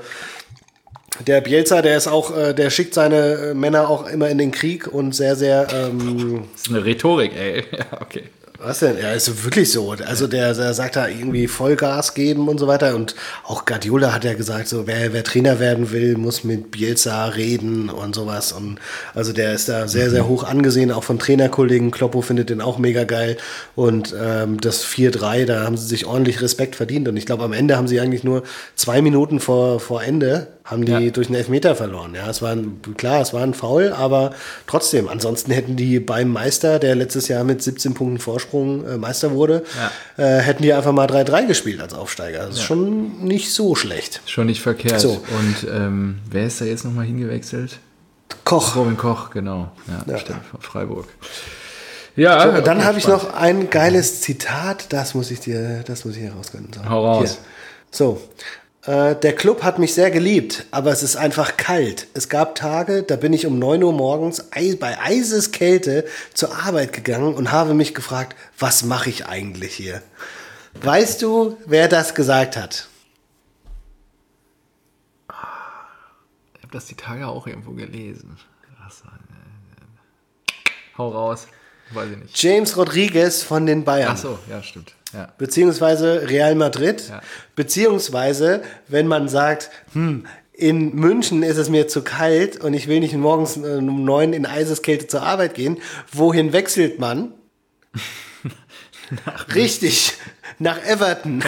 Speaker 1: der Bielsa, der ist auch, äh, der schickt seine Männer auch immer in den Krieg und sehr, sehr. Ähm,
Speaker 2: das ist eine Rhetorik, ey. Ja, okay.
Speaker 1: Was denn? Ja, ist wirklich so. Also der, der sagt da irgendwie Vollgas geben und so weiter. Und auch Guardiola hat ja gesagt, so wer, wer Trainer werden will, muss mit Bielsa reden und sowas. Und also der ist da sehr, sehr hoch angesehen, auch von Trainerkollegen. Kloppo findet den auch mega geil. Und ähm, das vier drei, da haben sie sich ordentlich Respekt verdient. Und ich glaube, am Ende haben sie eigentlich nur zwei Minuten vor, vor Ende haben die ja. durch einen Elfmeter verloren. Ja, es war ein, klar, es war ein Foul, aber trotzdem. Ansonsten hätten die beim Meister, der letztes Jahr mit siebzehn Punkten Vorsprung äh, Meister wurde, ja. äh, hätten die einfach mal drei drei gespielt als Aufsteiger. Das ist ja. schon nicht so schlecht.
Speaker 2: Schon nicht verkehrt.
Speaker 1: So.
Speaker 2: Und ähm, wer ist da jetzt nochmal hingewechselt?
Speaker 1: Koch.
Speaker 2: Robin Koch, genau. Ja,
Speaker 1: ja.
Speaker 2: stimmt, von Freiburg. Ja,
Speaker 1: so, und dann habe ich noch ein geiles Zitat, das muss ich dir, das muss ich hier rausgehen. So.
Speaker 2: Hau raus.
Speaker 1: Hier. So. Der Club hat mich sehr geliebt, aber es ist einfach kalt. Es gab Tage, da bin ich um neun Uhr morgens bei Eiseskälte zur Arbeit gegangen und habe mich gefragt, was mache ich eigentlich hier? Weißt du, wer das gesagt hat?
Speaker 2: Ich habe das die Tage auch irgendwo gelesen. Hau raus. Weiß ich nicht.
Speaker 1: James Rodriguez von den Bayern.
Speaker 2: Ach so, ja, stimmt. Ja.
Speaker 1: Beziehungsweise Real Madrid. Ja. Beziehungsweise, wenn man sagt, hm, in München ist es mir zu kalt und ich will nicht morgens um neun in Eiseskälte zur Arbeit gehen, wohin wechselt man? nach Richtig, nach Everton.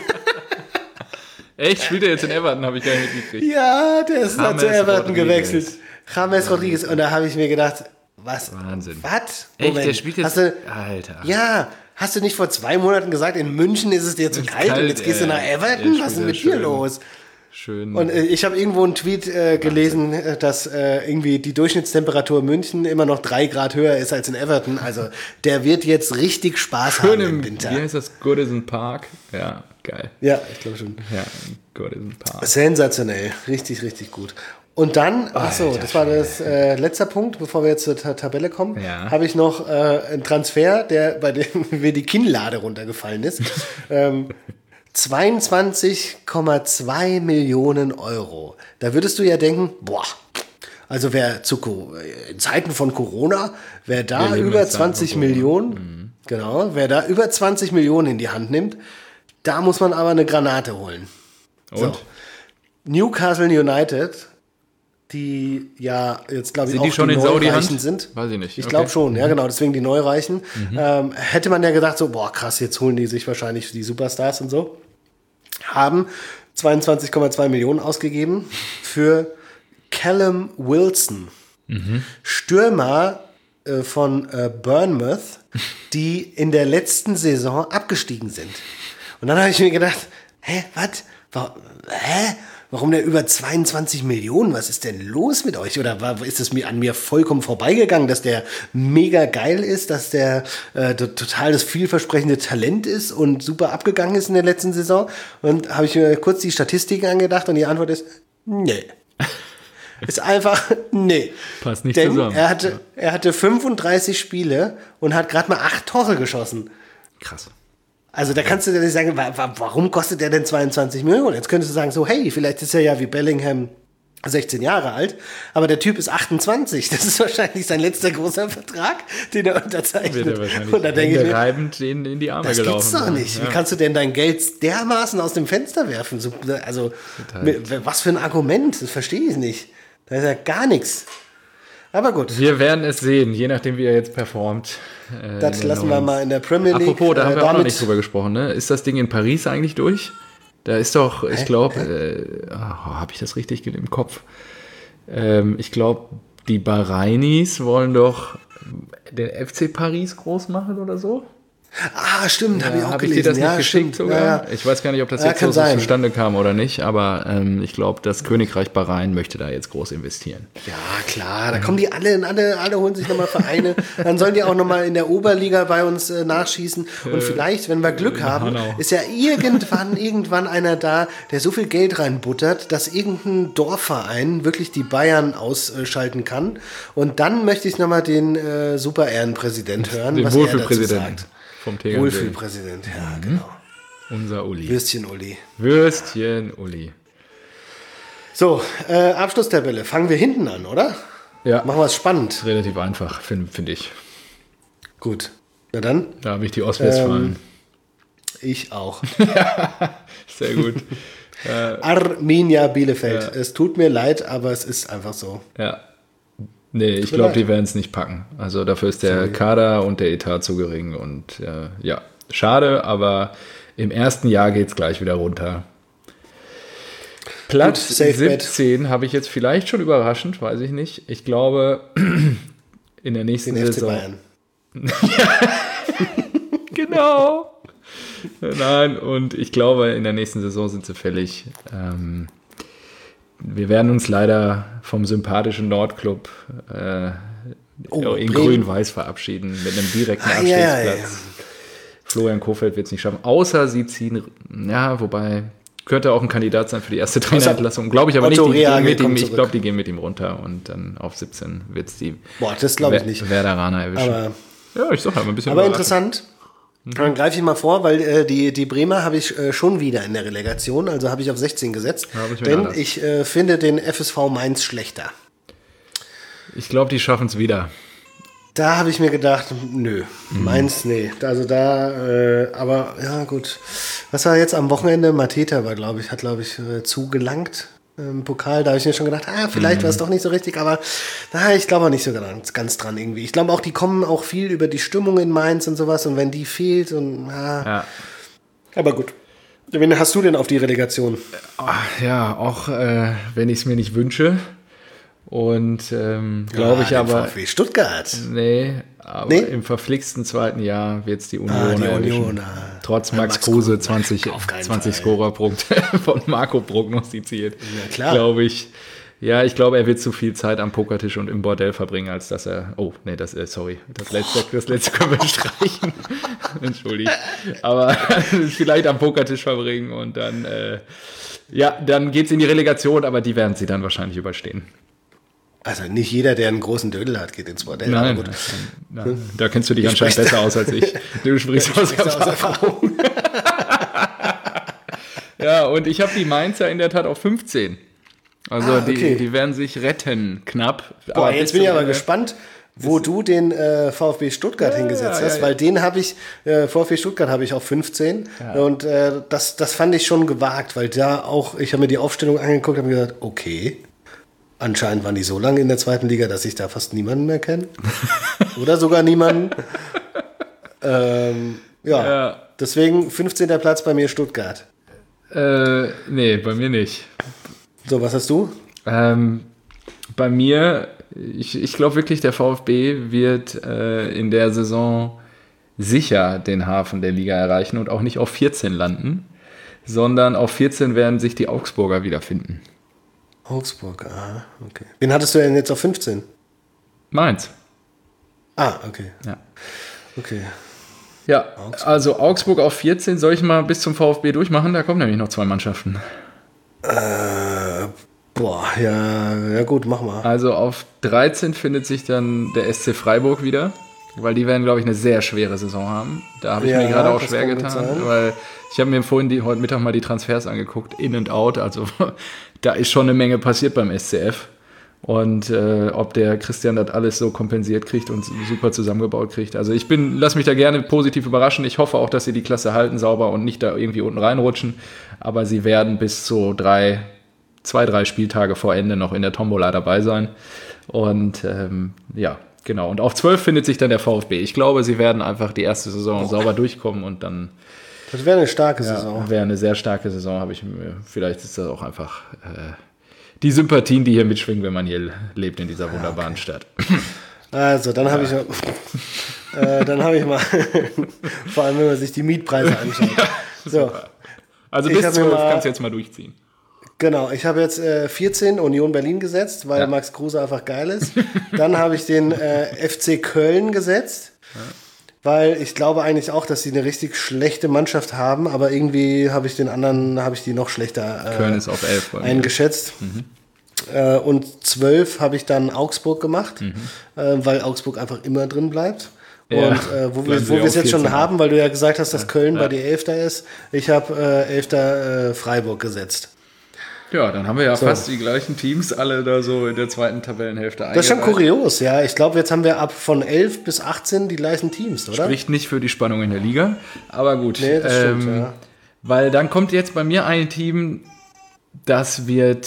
Speaker 2: Echt? Spielt er jetzt in Everton? Habe ich gar nicht mitgekriegt.
Speaker 1: Ja, der ist nach zu Everton Rodriguez. gewechselt. James Rodriguez. Und da habe ich mir gedacht, was?
Speaker 2: Wahnsinn.
Speaker 1: Was?
Speaker 2: Echt, der spielt jetzt...
Speaker 1: Du,
Speaker 2: Alter.
Speaker 1: Ja, hast du nicht vor zwei Monaten gesagt, in München ist es dir zu kalt, kalt und jetzt gehst äh, du nach Everton? Was ist denn mit dir los?
Speaker 2: Schön.
Speaker 1: Und äh, ich habe irgendwo einen Tweet äh, gelesen, äh, dass äh, irgendwie die Durchschnittstemperatur in München immer noch drei Grad höher ist als in Everton. Also der wird jetzt richtig Spaß
Speaker 2: Schön
Speaker 1: haben
Speaker 2: im,
Speaker 1: im Winter.
Speaker 2: Wie heißt das? Goodison Park? Ja, geil.
Speaker 1: Ja, ich glaube schon.
Speaker 2: Ja, Goodison Park.
Speaker 1: Sensationell. Richtig, richtig gut. Und dann, achso, das war das äh, letzte Punkt, bevor wir jetzt zur Ta- Tabelle kommen,
Speaker 2: ja.
Speaker 1: habe ich noch äh, einen Transfer, der bei dem mir die Kinnlade runtergefallen ist. ähm, zweiundzwanzig Komma zwei Millionen Euro. Da würdest du ja denken, boah, also wer zu in Zeiten von Corona, wer da über zwanzig Millionen, mhm. genau, wer da über zwanzig Millionen in die Hand nimmt, da muss man aber eine Granate holen.
Speaker 2: Und?
Speaker 1: So. Newcastle United, die ja jetzt, glaube ich,
Speaker 2: sind
Speaker 1: auch
Speaker 2: die, schon
Speaker 1: die
Speaker 2: in
Speaker 1: Neureichen sind.
Speaker 2: Weiß ich nicht.
Speaker 1: Ich
Speaker 2: okay.
Speaker 1: glaube schon, ja
Speaker 2: mhm.
Speaker 1: genau, deswegen die Neureichen. Mhm. Ähm, hätte man ja gedacht, so, boah, krass, jetzt holen die sich wahrscheinlich die Superstars und so. Haben zweiundzwanzig Komma zwei Millionen ausgegeben für Callum Wilson, mhm. Stürmer äh, von äh, Bournemouth, die in der letzten Saison abgestiegen sind. Und dann habe ich mir gedacht, hä, was? Hä? Warum der über zweiundzwanzig Millionen? Was ist denn los mit euch? Oder war, ist es mir an mir vollkommen vorbeigegangen, dass der mega geil ist, dass der äh, total das vielversprechende Talent ist und super abgegangen ist in der letzten Saison? Und habe ich mir kurz die Statistiken angedacht und die Antwort ist, nee. Ist einfach, nee.
Speaker 2: Passt nicht
Speaker 1: Denn
Speaker 2: zusammen.
Speaker 1: Er hatte, er hatte fünfunddreißig Spiele und hat gerade mal acht Tore geschossen.
Speaker 2: Krass.
Speaker 1: Also da kannst du dir nicht sagen, warum kostet der denn zweiundzwanzig Millionen? Jetzt könntest du sagen, so hey, vielleicht ist er ja wie Bellingham sechzehn Jahre alt, aber der Typ ist achtundzwanzig. Das ist wahrscheinlich sein letzter großer Vertrag, den er unterzeichnet.
Speaker 2: Wird er wahrscheinlich
Speaker 1: und da denke ich mir,
Speaker 2: reibend in, in die Arme
Speaker 1: das
Speaker 2: gelaufen.
Speaker 1: Das gibt's doch nicht.
Speaker 2: Ja.
Speaker 1: Wie kannst du denn dein Geld dermaßen aus dem Fenster werfen? So, also mit, was für ein Argument? Das verstehe ich nicht. Da ist ja gar nichts. Aber gut.
Speaker 2: Wir werden es sehen, je nachdem, wie er jetzt performt.
Speaker 1: Äh, das lassen wir mal in der Premier League.
Speaker 2: Apropos, da haben wir
Speaker 1: äh,
Speaker 2: auch noch nicht drüber gesprochen. Ne? Ist das Ding in Paris eigentlich durch? Da ist doch, ich glaube, äh, oh, habe ich das richtig im Kopf? Ähm, ich glaube, die Bahrainis wollen doch den F C Paris groß machen oder so.
Speaker 1: Ah, stimmt, habe ich auch
Speaker 2: Habe
Speaker 1: gelesen.
Speaker 2: ich dir das
Speaker 1: ja,
Speaker 2: nicht geschickt
Speaker 1: stimmt.
Speaker 2: sogar?
Speaker 1: Ja, ja.
Speaker 2: Ich weiß gar nicht, ob das
Speaker 1: Ja,
Speaker 2: jetzt
Speaker 1: kann
Speaker 2: so
Speaker 1: sein.
Speaker 2: zustande kam oder nicht, aber ähm, ich glaube, das Königreich Bahrain möchte da jetzt groß investieren.
Speaker 1: Ja, klar, da kommen die alle, alle, alle holen sich nochmal Vereine. Dann sollen die auch nochmal in der Oberliga bei uns äh, nachschießen. Und äh, vielleicht, wenn wir Glück haben, Hanau. Ist ja irgendwann, irgendwann einer da, der so viel Geld reinbuttert, dass irgendein Dorfverein wirklich die Bayern ausschalten kann. Und dann möchte ich nochmal den äh, Super-Ehrenpräsident hören,
Speaker 2: den
Speaker 1: was er dazu sagt.
Speaker 2: Vom Tegernsee.
Speaker 1: Wohlfühlpräsident, ja, mhm. genau.
Speaker 2: Unser Uli.
Speaker 1: Würstchen-Uli.
Speaker 2: Würstchen-Uli.
Speaker 1: So, äh, Abschlusstabelle. Fangen wir hinten an, oder?
Speaker 2: Ja.
Speaker 1: Machen wir es spannend.
Speaker 2: Relativ einfach, finde find ich.
Speaker 1: Gut. Na dann.
Speaker 2: Da habe ich die Ostwestfalen.
Speaker 1: Ähm, ich auch.
Speaker 2: Sehr gut.
Speaker 1: äh, Arminia Bielefeld.
Speaker 2: Ja.
Speaker 1: Es tut mir leid, aber es ist einfach so.
Speaker 2: Ja. Nee, ich glaube, die werden es nicht packen. Also dafür ist der Sorry. Kader und der Etat zu gering. Und äh, ja, schade, aber im ersten Jahr geht es gleich wieder runter. Platz Gut, siebzehn habe ich jetzt vielleicht schon überraschend, weiß ich nicht. Ich glaube, in der nächsten
Speaker 1: Den
Speaker 2: Saison.
Speaker 1: F C Bayern.
Speaker 2: Genau. Nein, und ich glaube, in der nächsten Saison sind sie fällig. Ähm, Wir werden uns leider vom sympathischen Nordclub äh, oh, in Grün-Weiß verabschieden mit einem direkten ah, Abstiegsplatz. Ja, ja, ja. Florian Kohfeldt wird es nicht schaffen, außer sie ziehen, ja, wobei könnte auch ein Kandidat sein für die erste Trainerentlassung. Glaube ich aber
Speaker 1: Otto
Speaker 2: nicht. Die gehen mit ihm,
Speaker 1: ich
Speaker 2: glaube, die gehen mit ihm runter und dann auf siebzehn wird es die
Speaker 1: Boah, das glaube ich nicht.
Speaker 2: Werderaner erwischen.
Speaker 1: Aber,
Speaker 2: ja, ich sag halt mal ein bisschen.
Speaker 1: Aber interessant. Dann greife ich mal vor, weil äh, die, die Bremer habe ich äh, schon wieder in der Relegation, also habe ich auf sechzehn gesetzt. Ja, ich denn anders. ich äh, finde den F S V Mainz schlechter.
Speaker 2: Ich glaube, die schaffen es wieder.
Speaker 1: Da habe ich mir gedacht, nö, mhm. Mainz, nee. Also da, äh, aber ja gut. Was war jetzt am Wochenende? Mateta war, glaube ich, hat, glaube ich, äh, zugelangt im Pokal. Da habe ich mir schon gedacht, ah, vielleicht mhm. war es doch nicht so richtig, aber na, ich glaube auch nicht so ganz, ganz dran irgendwie. Ich glaube auch, die kommen auch viel über die Stimmung in Mainz und sowas und wenn die fehlt und ah. ja. Aber gut. Wen hast du denn auf die Relegation?
Speaker 2: Ach, ja, auch äh, wenn ich es mir nicht wünsche. Und ähm, glaube ja, ich aber.
Speaker 1: VfB Stuttgart.
Speaker 2: Nee, aber nee? im verflixten zweiten Jahr wird es die Union ah, die Union, Trotz Max, Max Kruse zwanzig, zwanzig Scorerpunkte von Marco prognostiziert. Ja, klar. Glaube ich. Ja, ich glaube, er wird zu viel Zeit am Pokertisch und im Bordell verbringen, als dass er. Oh, nee, das äh, sorry. Das letzte, das letzte können wir streichen. Entschuldigt. Aber vielleicht am Pokertisch verbringen und dann. Äh, ja, dann geht es in die Relegation, aber die werden sie dann wahrscheinlich überstehen.
Speaker 1: Also nicht jeder, der einen großen Dödel hat, geht ins Bordell.
Speaker 2: Nein, gut. Nein, da kennst du dich anscheinend besser aus als ich. Du sprichst aus Erfahrung. Ja, und ich habe die Mainzer in der Tat auf fünfzehn. Also ah, okay. die, die werden sich retten, knapp.
Speaker 1: Boah, aber jetzt bin ich aber gespannt, wo du den äh, VfB Stuttgart ja, hingesetzt hast, ja, ja. weil den habe ich, äh, VfB Stuttgart habe ich auf fünfzehn ja. und äh, das, das fand ich schon gewagt, weil da auch, ich habe mir die Aufstellung angeguckt und habe gesagt, okay, anscheinend waren die so lange in der zweiten Liga, dass ich da fast niemanden mehr kenne. Oder sogar niemanden. ähm, ja. ja, deswegen fünfzehnter Platz bei mir Stuttgart.
Speaker 2: Äh, nee, bei mir nicht.
Speaker 1: So, was hast du?
Speaker 2: Ähm, Bei mir, ich, ich glaube wirklich, der VfB wird äh, in der Saison sicher den Hafen der Liga erreichen und auch nicht auf vierzehn landen, sondern auf vierzehn werden sich die Augsburger wiederfinden.
Speaker 1: Augsburg, aha, okay. Wen hattest du denn jetzt auf fünfzehn?
Speaker 2: Mainz.
Speaker 1: Ah, okay.
Speaker 2: Ja.
Speaker 1: Okay.
Speaker 2: Ja, Augsburg. Also Augsburg auf vierzehn, soll ich mal bis zum VfB durchmachen? Da kommen nämlich noch zwei Mannschaften.
Speaker 1: Äh, boah, ja, ja gut, mach mal.
Speaker 2: Also auf dreizehn findet sich dann der S C Freiburg wieder, weil die werden, glaube ich, eine sehr schwere Saison haben. Da habe ich
Speaker 1: Ja,
Speaker 2: mir gerade auch
Speaker 1: das
Speaker 2: schwer
Speaker 1: kann gut
Speaker 2: getan,
Speaker 1: sein.
Speaker 2: weil ich habe mir vorhin die, heute Mittag mal die Transfers angeguckt, in und out, also da ist schon eine Menge passiert beim S C F. Und äh, ob der Christian das alles so kompensiert kriegt und super zusammengebaut kriegt. Also ich bin, lass mich da gerne positiv überraschen. Ich hoffe auch, dass sie die Klasse halten sauber und nicht da irgendwie unten reinrutschen. Aber sie werden bis zu drei, zwei, drei Spieltage vor Ende noch in der Tombola dabei sein. Und ähm, ja, genau. Und auf zwölf findet sich dann der VfB. Ich glaube, sie werden einfach die erste Saison sauber durchkommen und dann.
Speaker 1: Das wäre eine starke
Speaker 2: Ja,
Speaker 1: Saison.
Speaker 2: wäre eine sehr starke Saison, habe ich mir. Vielleicht ist das auch einfach. Äh, die Sympathien, die hier mitschwingen, wenn man hier lebt in dieser wunderbaren okay. Stadt.
Speaker 1: Also, dann habe ja. ich, äh, dann habe ich mal, vor allem wenn man sich die Mietpreise anschaut.
Speaker 2: Ja,
Speaker 1: so.
Speaker 2: Also bis zwölf kannst du jetzt mal durchziehen.
Speaker 1: Genau, ich habe jetzt äh, vierzehn Union Berlin gesetzt, weil ja. Max Kruse einfach geil ist. Dann habe ich den äh, F C Köln gesetzt, ja. weil ich glaube eigentlich auch, dass sie eine richtig schlechte Mannschaft haben, aber irgendwie habe ich den anderen, habe ich die noch schlechter äh,
Speaker 2: Köln ist auf elf
Speaker 1: eingeschätzt. Mhm. Äh, und zwölf habe ich dann Augsburg gemacht, mhm. äh, weil Augsburg einfach immer drin bleibt. Ja, und äh, wo wir wo wir es jetzt schon haben, weil du ja gesagt hast, dass Köln ja. bei dir Elfter ist, ich habe äh, Elfter äh, Freiburg gesetzt.
Speaker 2: Ja, dann haben wir ja so. fast die gleichen Teams alle da so in der zweiten Tabellenhälfte eingereiht.
Speaker 1: Das ist schon kurios, ja. Ich glaube, jetzt haben wir ab von elf bis achtzehn die gleichen Teams, oder?
Speaker 2: Spricht nicht für die Spannung in der Liga, aber gut.
Speaker 1: Nee, das
Speaker 2: ähm,
Speaker 1: stimmt, ja.
Speaker 2: Weil dann kommt jetzt bei mir ein Team, das wird,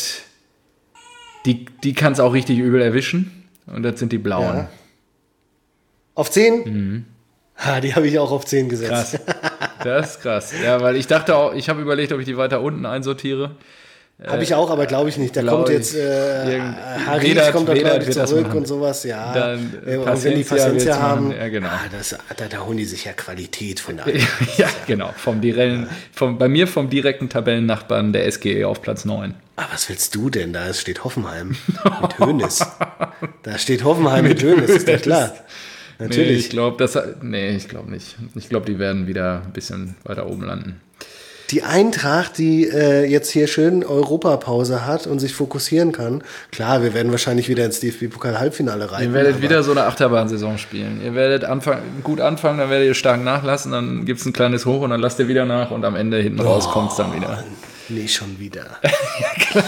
Speaker 2: die, die kann es auch richtig übel erwischen und das sind die Blauen.
Speaker 1: Ja. Auf zehn?
Speaker 2: Mhm.
Speaker 1: Ha, die habe ich auch auf zehn gesetzt.
Speaker 2: Krass. Das ist krass. Ja, weil ich dachte auch, ich habe überlegt, ob ich die weiter unten einsortiere.
Speaker 1: Habe ich auch, aber glaube ich nicht. Da kommt jetzt äh, Harry kommt da glaube ich zurück und sowas. Ja,
Speaker 2: dann,
Speaker 1: äh, und wenn die Paciencia haben,
Speaker 2: ja, genau.
Speaker 1: ah, das, da, da holen die sich ja Qualität von da.
Speaker 2: Ja, genau. Vom direkten, vom, bei mir vom direkten Tabellennachbarn der S G E auf Platz neun.
Speaker 1: Aber was willst du denn? Da steht Hoffenheim mit Hoeneß. Da steht Hoffenheim mit Hoeneß, ist ja klar. Natürlich.
Speaker 2: Nee, ich glaube, das, nee, ich glaube nicht. Ich glaube, die werden wieder ein bisschen weiter oben landen.
Speaker 1: Die Eintracht, die äh, jetzt hier schön Europapause hat und sich fokussieren kann. Klar, wir werden wahrscheinlich wieder ins D F B-Pokal-Halbfinale rein.
Speaker 2: Ihr werdet wieder so eine Achterbahnsaison spielen. Ihr werdet anfang, gut anfangen, dann werdet ihr stark nachlassen, dann gibt es ein kleines Hoch und dann lasst ihr wieder nach und am Ende hinten oh, raus kommt es dann wieder.
Speaker 1: Nee, schon wieder. Ja, klar.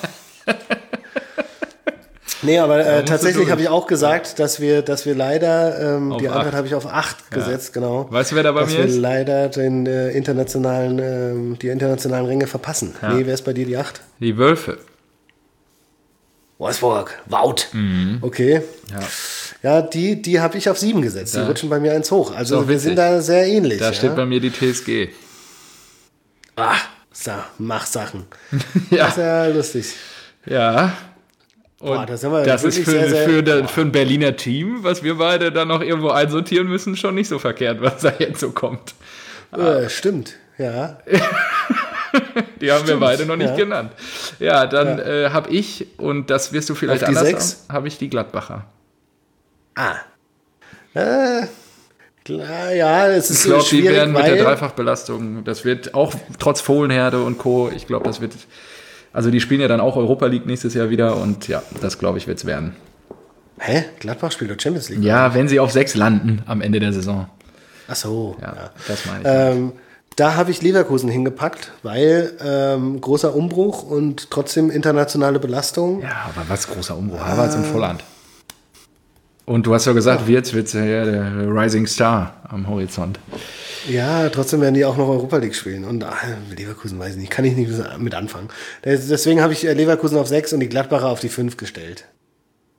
Speaker 1: Nee, aber äh, tatsächlich habe ich auch gesagt, dass wir, dass wir leider, ähm, die Antwort habe ich auf acht gesetzt, ja. Genau.
Speaker 2: Weißt du, wer da bei
Speaker 1: dass
Speaker 2: mir
Speaker 1: wir
Speaker 2: ist?
Speaker 1: leider den äh, internationalen, äh, die internationalen Ränge verpassen. Ja. Nee, wer ist bei dir die acht?
Speaker 2: Die Wölfe.
Speaker 1: Wolfsburg, Wout.
Speaker 2: Mhm.
Speaker 1: Okay.
Speaker 2: Ja,
Speaker 1: ja die, die habe ich auf sieben gesetzt. Die
Speaker 2: ja.
Speaker 1: rutschen bei mir eins hoch. Also wir
Speaker 2: witzig.
Speaker 1: sind da sehr ähnlich.
Speaker 2: Da
Speaker 1: ja?
Speaker 2: steht bei mir die T S G.
Speaker 1: Ah, so, mach Sachen.
Speaker 2: Ja.
Speaker 1: Das ist ja lustig.
Speaker 2: Ja. Und
Speaker 1: Boah, das, haben wir
Speaker 2: das ist für,
Speaker 1: sehr, sehr,
Speaker 2: für, der, für ein Berliner Team, was wir beide dann noch irgendwo einsortieren müssen, schon nicht so verkehrt, was da jetzt so kommt.
Speaker 1: Äh, stimmt, ja.
Speaker 2: Die haben
Speaker 1: stimmt,
Speaker 2: wir beide noch nicht
Speaker 1: ja.
Speaker 2: genannt. Ja, dann
Speaker 1: ja.
Speaker 2: äh, habe ich, und das wirst du vielleicht
Speaker 1: auf die
Speaker 2: anders
Speaker 1: sechs?
Speaker 2: haben, habe ich die Gladbacher.
Speaker 1: Ah. Äh, klar, ja, es ist
Speaker 2: ich glaube, die werden mit
Speaker 1: weil
Speaker 2: der Dreifachbelastung, das wird auch trotz Fohlenherde und Co., ich glaube, das wird... Also die spielen ja dann auch Europa League nächstes Jahr wieder und ja, das glaube ich wird es werden.
Speaker 1: Hä? Gladbach spielt doch Champions League?
Speaker 2: Ja, wenn sie auf sechs landen am Ende der Saison.
Speaker 1: Ach so.
Speaker 2: Ja, ja. Das meine ich.
Speaker 1: Ähm, da habe ich Leverkusen hingepackt, weil ähm, großer Umbruch und trotzdem internationale Belastung.
Speaker 2: Ja, aber was großer Umbruch? Äh, Havertz in Volland. Und du hast ja gesagt, ja. Wirtz wird ja der Rising Star am Horizont.
Speaker 1: Ja, trotzdem werden die auch noch Europa League spielen. Und ach, Leverkusen weiß ich nicht, kann ich nicht mit anfangen. Deswegen habe ich Leverkusen auf sechs und die Gladbacher auf die fünf gestellt.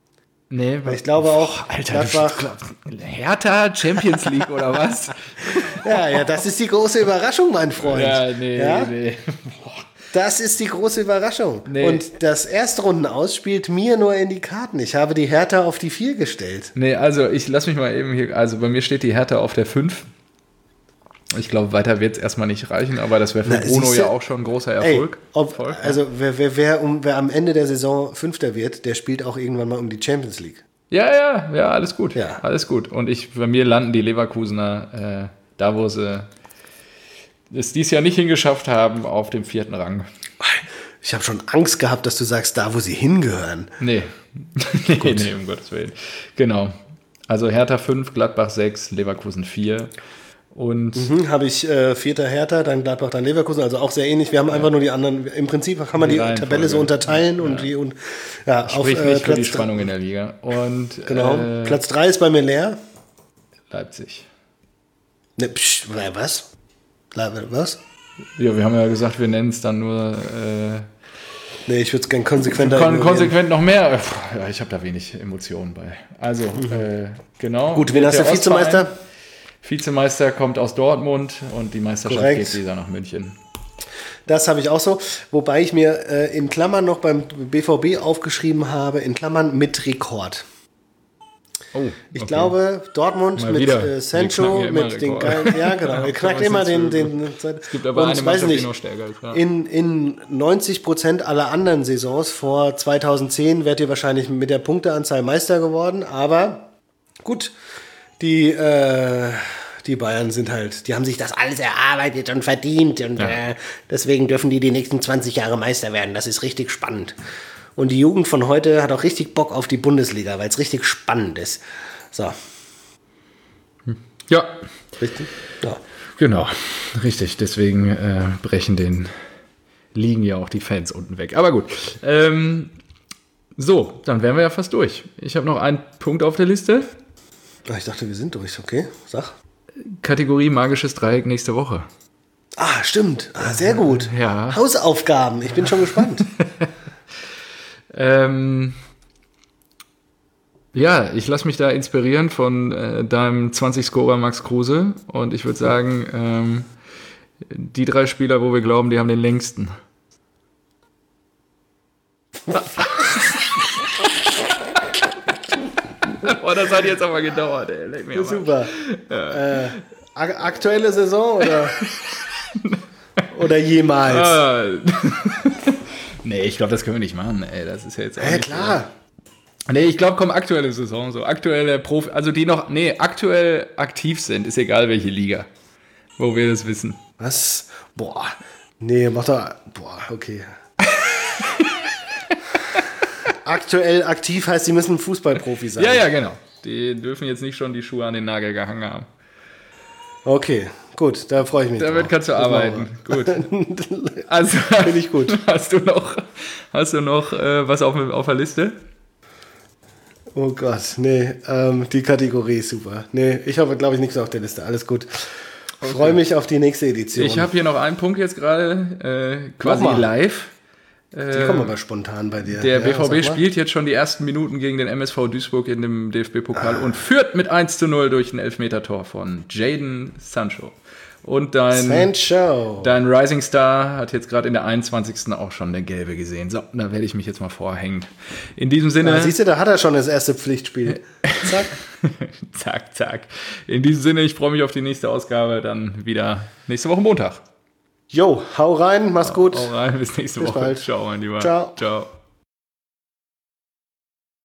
Speaker 2: Nee,
Speaker 1: Weil ich glaube auch,
Speaker 2: Alter,
Speaker 1: Gladbach,
Speaker 2: du, Hertha Champions League oder was?
Speaker 1: ja, ja, das ist die große Überraschung, mein Freund.
Speaker 2: Ja, nee,
Speaker 1: ja?
Speaker 2: nee.
Speaker 1: Das ist die große Überraschung.
Speaker 2: Nee.
Speaker 1: Und das Erstrundenaus spielt mir nur in die Karten. Ich habe die Hertha auf die vier gestellt.
Speaker 2: Nee, also ich lass mich mal eben hier, also bei mir steht die Hertha auf der fünf. Ich glaube, weiter wird es erstmal nicht reichen, aber das wäre für
Speaker 1: Na,
Speaker 2: Bruno
Speaker 1: siehste,
Speaker 2: ja auch schon ein großer Erfolg.
Speaker 1: Ey, ob,
Speaker 2: Erfolg, ja.
Speaker 1: also wer, wer, wer, um, wer am Ende der Saison Fünfter wird, der spielt auch irgendwann mal um die Champions League.
Speaker 2: Ja, ja, ja, alles gut.
Speaker 1: Ja.
Speaker 2: Alles gut. Und ich, bei mir landen die Leverkusener äh, da, wo sie es dies Jahr nicht hingeschafft haben, auf dem vierten Rang.
Speaker 1: Ich habe schon Angst gehabt, dass du sagst, da, wo sie hingehören.
Speaker 2: Nee. nee, nee, um Gottes Willen. Genau. Also Hertha fünf, Gladbach sechs, Leverkusen vier. Und
Speaker 1: Mhm, habe ich äh, Vierter Hertha, dann Gladbach, dann Leverkusen, also auch sehr ähnlich. Wir haben einfach nur die anderen, im Prinzip kann man
Speaker 2: Die
Speaker 1: die,
Speaker 2: Reihenfolge.
Speaker 1: Tabelle so unterteilen und
Speaker 2: Ja.
Speaker 1: die und ja, auf
Speaker 2: spricht
Speaker 1: äh,
Speaker 2: nicht für die
Speaker 1: Platz,
Speaker 2: Spannung in der Liga. Und
Speaker 1: genau,
Speaker 2: äh,
Speaker 1: Platz drei ist bei mir leer.
Speaker 2: Leipzig.
Speaker 1: Ne, psch, was? La- Was?
Speaker 2: Ja, wir haben ja gesagt, wir nennen es dann nur äh,
Speaker 1: Nee, ich würde es gern konsequenter
Speaker 2: kon
Speaker 1: ignorieren.
Speaker 2: konsequent noch mehr. Puh, ja, ich habe da wenig Emotionen bei. Also, äh, genau.
Speaker 1: Gut, wen hast du Vizemeister?
Speaker 2: Ostverein. Vizemeister kommt aus Dortmund und die Meisterschaft
Speaker 1: Korrekt.
Speaker 2: geht wieder nach München.
Speaker 1: Das habe ich auch so. Wobei ich mir äh, in Klammern noch beim B V B aufgeschrieben habe, in Klammern mit Rekord.
Speaker 2: Oh,
Speaker 1: Ich
Speaker 2: okay.
Speaker 1: glaube, Dortmund
Speaker 2: Mal
Speaker 1: mit
Speaker 2: wieder.
Speaker 1: äh,
Speaker 2: Wir
Speaker 1: Sancho,
Speaker 2: knacken ja immer
Speaker 1: mit den
Speaker 2: Rekorde.
Speaker 1: geilen, ja genau, er
Speaker 2: Kann
Speaker 1: knackt
Speaker 2: man
Speaker 1: immer
Speaker 2: jetzt
Speaker 1: den,
Speaker 2: für-
Speaker 1: den,
Speaker 2: Es gibt aber
Speaker 1: und
Speaker 2: eine
Speaker 1: weiß
Speaker 2: Mannschaft, die
Speaker 1: nicht,
Speaker 2: noch stärker ist. Ja.
Speaker 1: in, in neunzig Prozent aller anderen Saisons vor zweitausendzehn wärt ihr wahrscheinlich mit der Punkteanzahl Meister geworden, aber gut, die, äh, die Bayern sind halt, die haben sich das alles erarbeitet und verdient und
Speaker 2: Ja.
Speaker 1: äh, deswegen dürfen die die nächsten zwanzig Jahre Meister werden. Das ist richtig spannend. Und die Jugend von heute hat auch richtig Bock auf die Bundesliga, weil es richtig spannend ist. So,
Speaker 2: Ja,
Speaker 1: richtig? Ja.
Speaker 2: genau. Richtig. Deswegen äh, brechen den Ligen ja auch die Fans unten weg. Aber gut. Ähm, so, dann wären wir ja fast durch. Ich habe noch einen Punkt auf der Liste.
Speaker 1: Ah, ich dachte, wir sind durch. Okay, sag.
Speaker 2: Kategorie magisches Dreieck nächste Woche.
Speaker 1: Ah, stimmt. Ah, sehr gut.
Speaker 2: Ja.
Speaker 1: Hausaufgaben. Ich bin schon gespannt.
Speaker 2: Ähm, ja, ich lasse mich da inspirieren von äh, deinem zwanzig-Scorer Max Kruse und ich würde sagen, ähm, die drei Spieler, wo wir glauben, die haben den längsten. Oh, das hat jetzt aber gedauert, ey. Leck mich am Arsch.
Speaker 1: Super. Äh, ak aktuelle Saison oder, oder jemals?
Speaker 2: Ah. Nee, ich glaube, das können wir nicht machen, ey. Das ist ja jetzt auch
Speaker 1: Ja,
Speaker 2: nicht,
Speaker 1: klar.
Speaker 2: Nee, ich glaube, komm, aktuelle Saison, so aktuelle Profi, also die noch, nee, aktuell aktiv sind, ist egal welche Liga, wo wir das wissen.
Speaker 1: Was? Boah. Nee, mach doch. Boah, okay. Aktuell aktiv heißt, sie müssen Fußballprofi sein.
Speaker 2: Ja, ja, genau. Die dürfen jetzt nicht schon die Schuhe an den Nagel gehangen haben.
Speaker 1: Okay, gut, da freue ich mich.
Speaker 2: Damit
Speaker 1: drauf.
Speaker 2: kannst du
Speaker 1: Das machen
Speaker 2: arbeiten. Gut. Also,
Speaker 1: Finde ich gut.
Speaker 2: Hast du noch, hast du noch äh, was auf, auf der Liste?
Speaker 1: wir. Oh Gott, nee, ähm, die Kategorie ist super. Nee, ich habe, glaube ich, nichts auf der Liste. Alles gut. Freue mich auf die nächste Edition.
Speaker 2: Ich habe hier noch einen Punkt jetzt gerade, äh, quasi
Speaker 1: Mach mal.
Speaker 2: live.
Speaker 1: die kommen aber spontan bei dir.
Speaker 2: Der
Speaker 1: Ja,
Speaker 2: B V B
Speaker 1: sag mal.
Speaker 2: spielt jetzt schon die ersten Minuten gegen den M S V Duisburg in dem D F B-Pokal und führt mit eins zu null durch ein Elfmeter-Tor von Jadon Sancho. Und dein,
Speaker 1: Sancho.
Speaker 2: dein Rising Star hat jetzt gerade in der einundzwanzigsten auch schon eine gelbe gesehen. So, da werde ich mich jetzt mal vorhängen. In diesem Sinne...
Speaker 1: Ah, siehst du, da hat er schon das erste Pflichtspiel. Zack.
Speaker 2: zack, zack. In diesem Sinne, ich freue mich auf die nächste Ausgabe. Dann wieder nächste Woche Montag.
Speaker 1: Jo, hau rein, mach's gut.
Speaker 2: Hau rein, bis nächste
Speaker 1: Bis
Speaker 2: Woche.
Speaker 1: bald.
Speaker 2: Ciao, mein Lieber.
Speaker 1: Ciao.
Speaker 2: Ciao.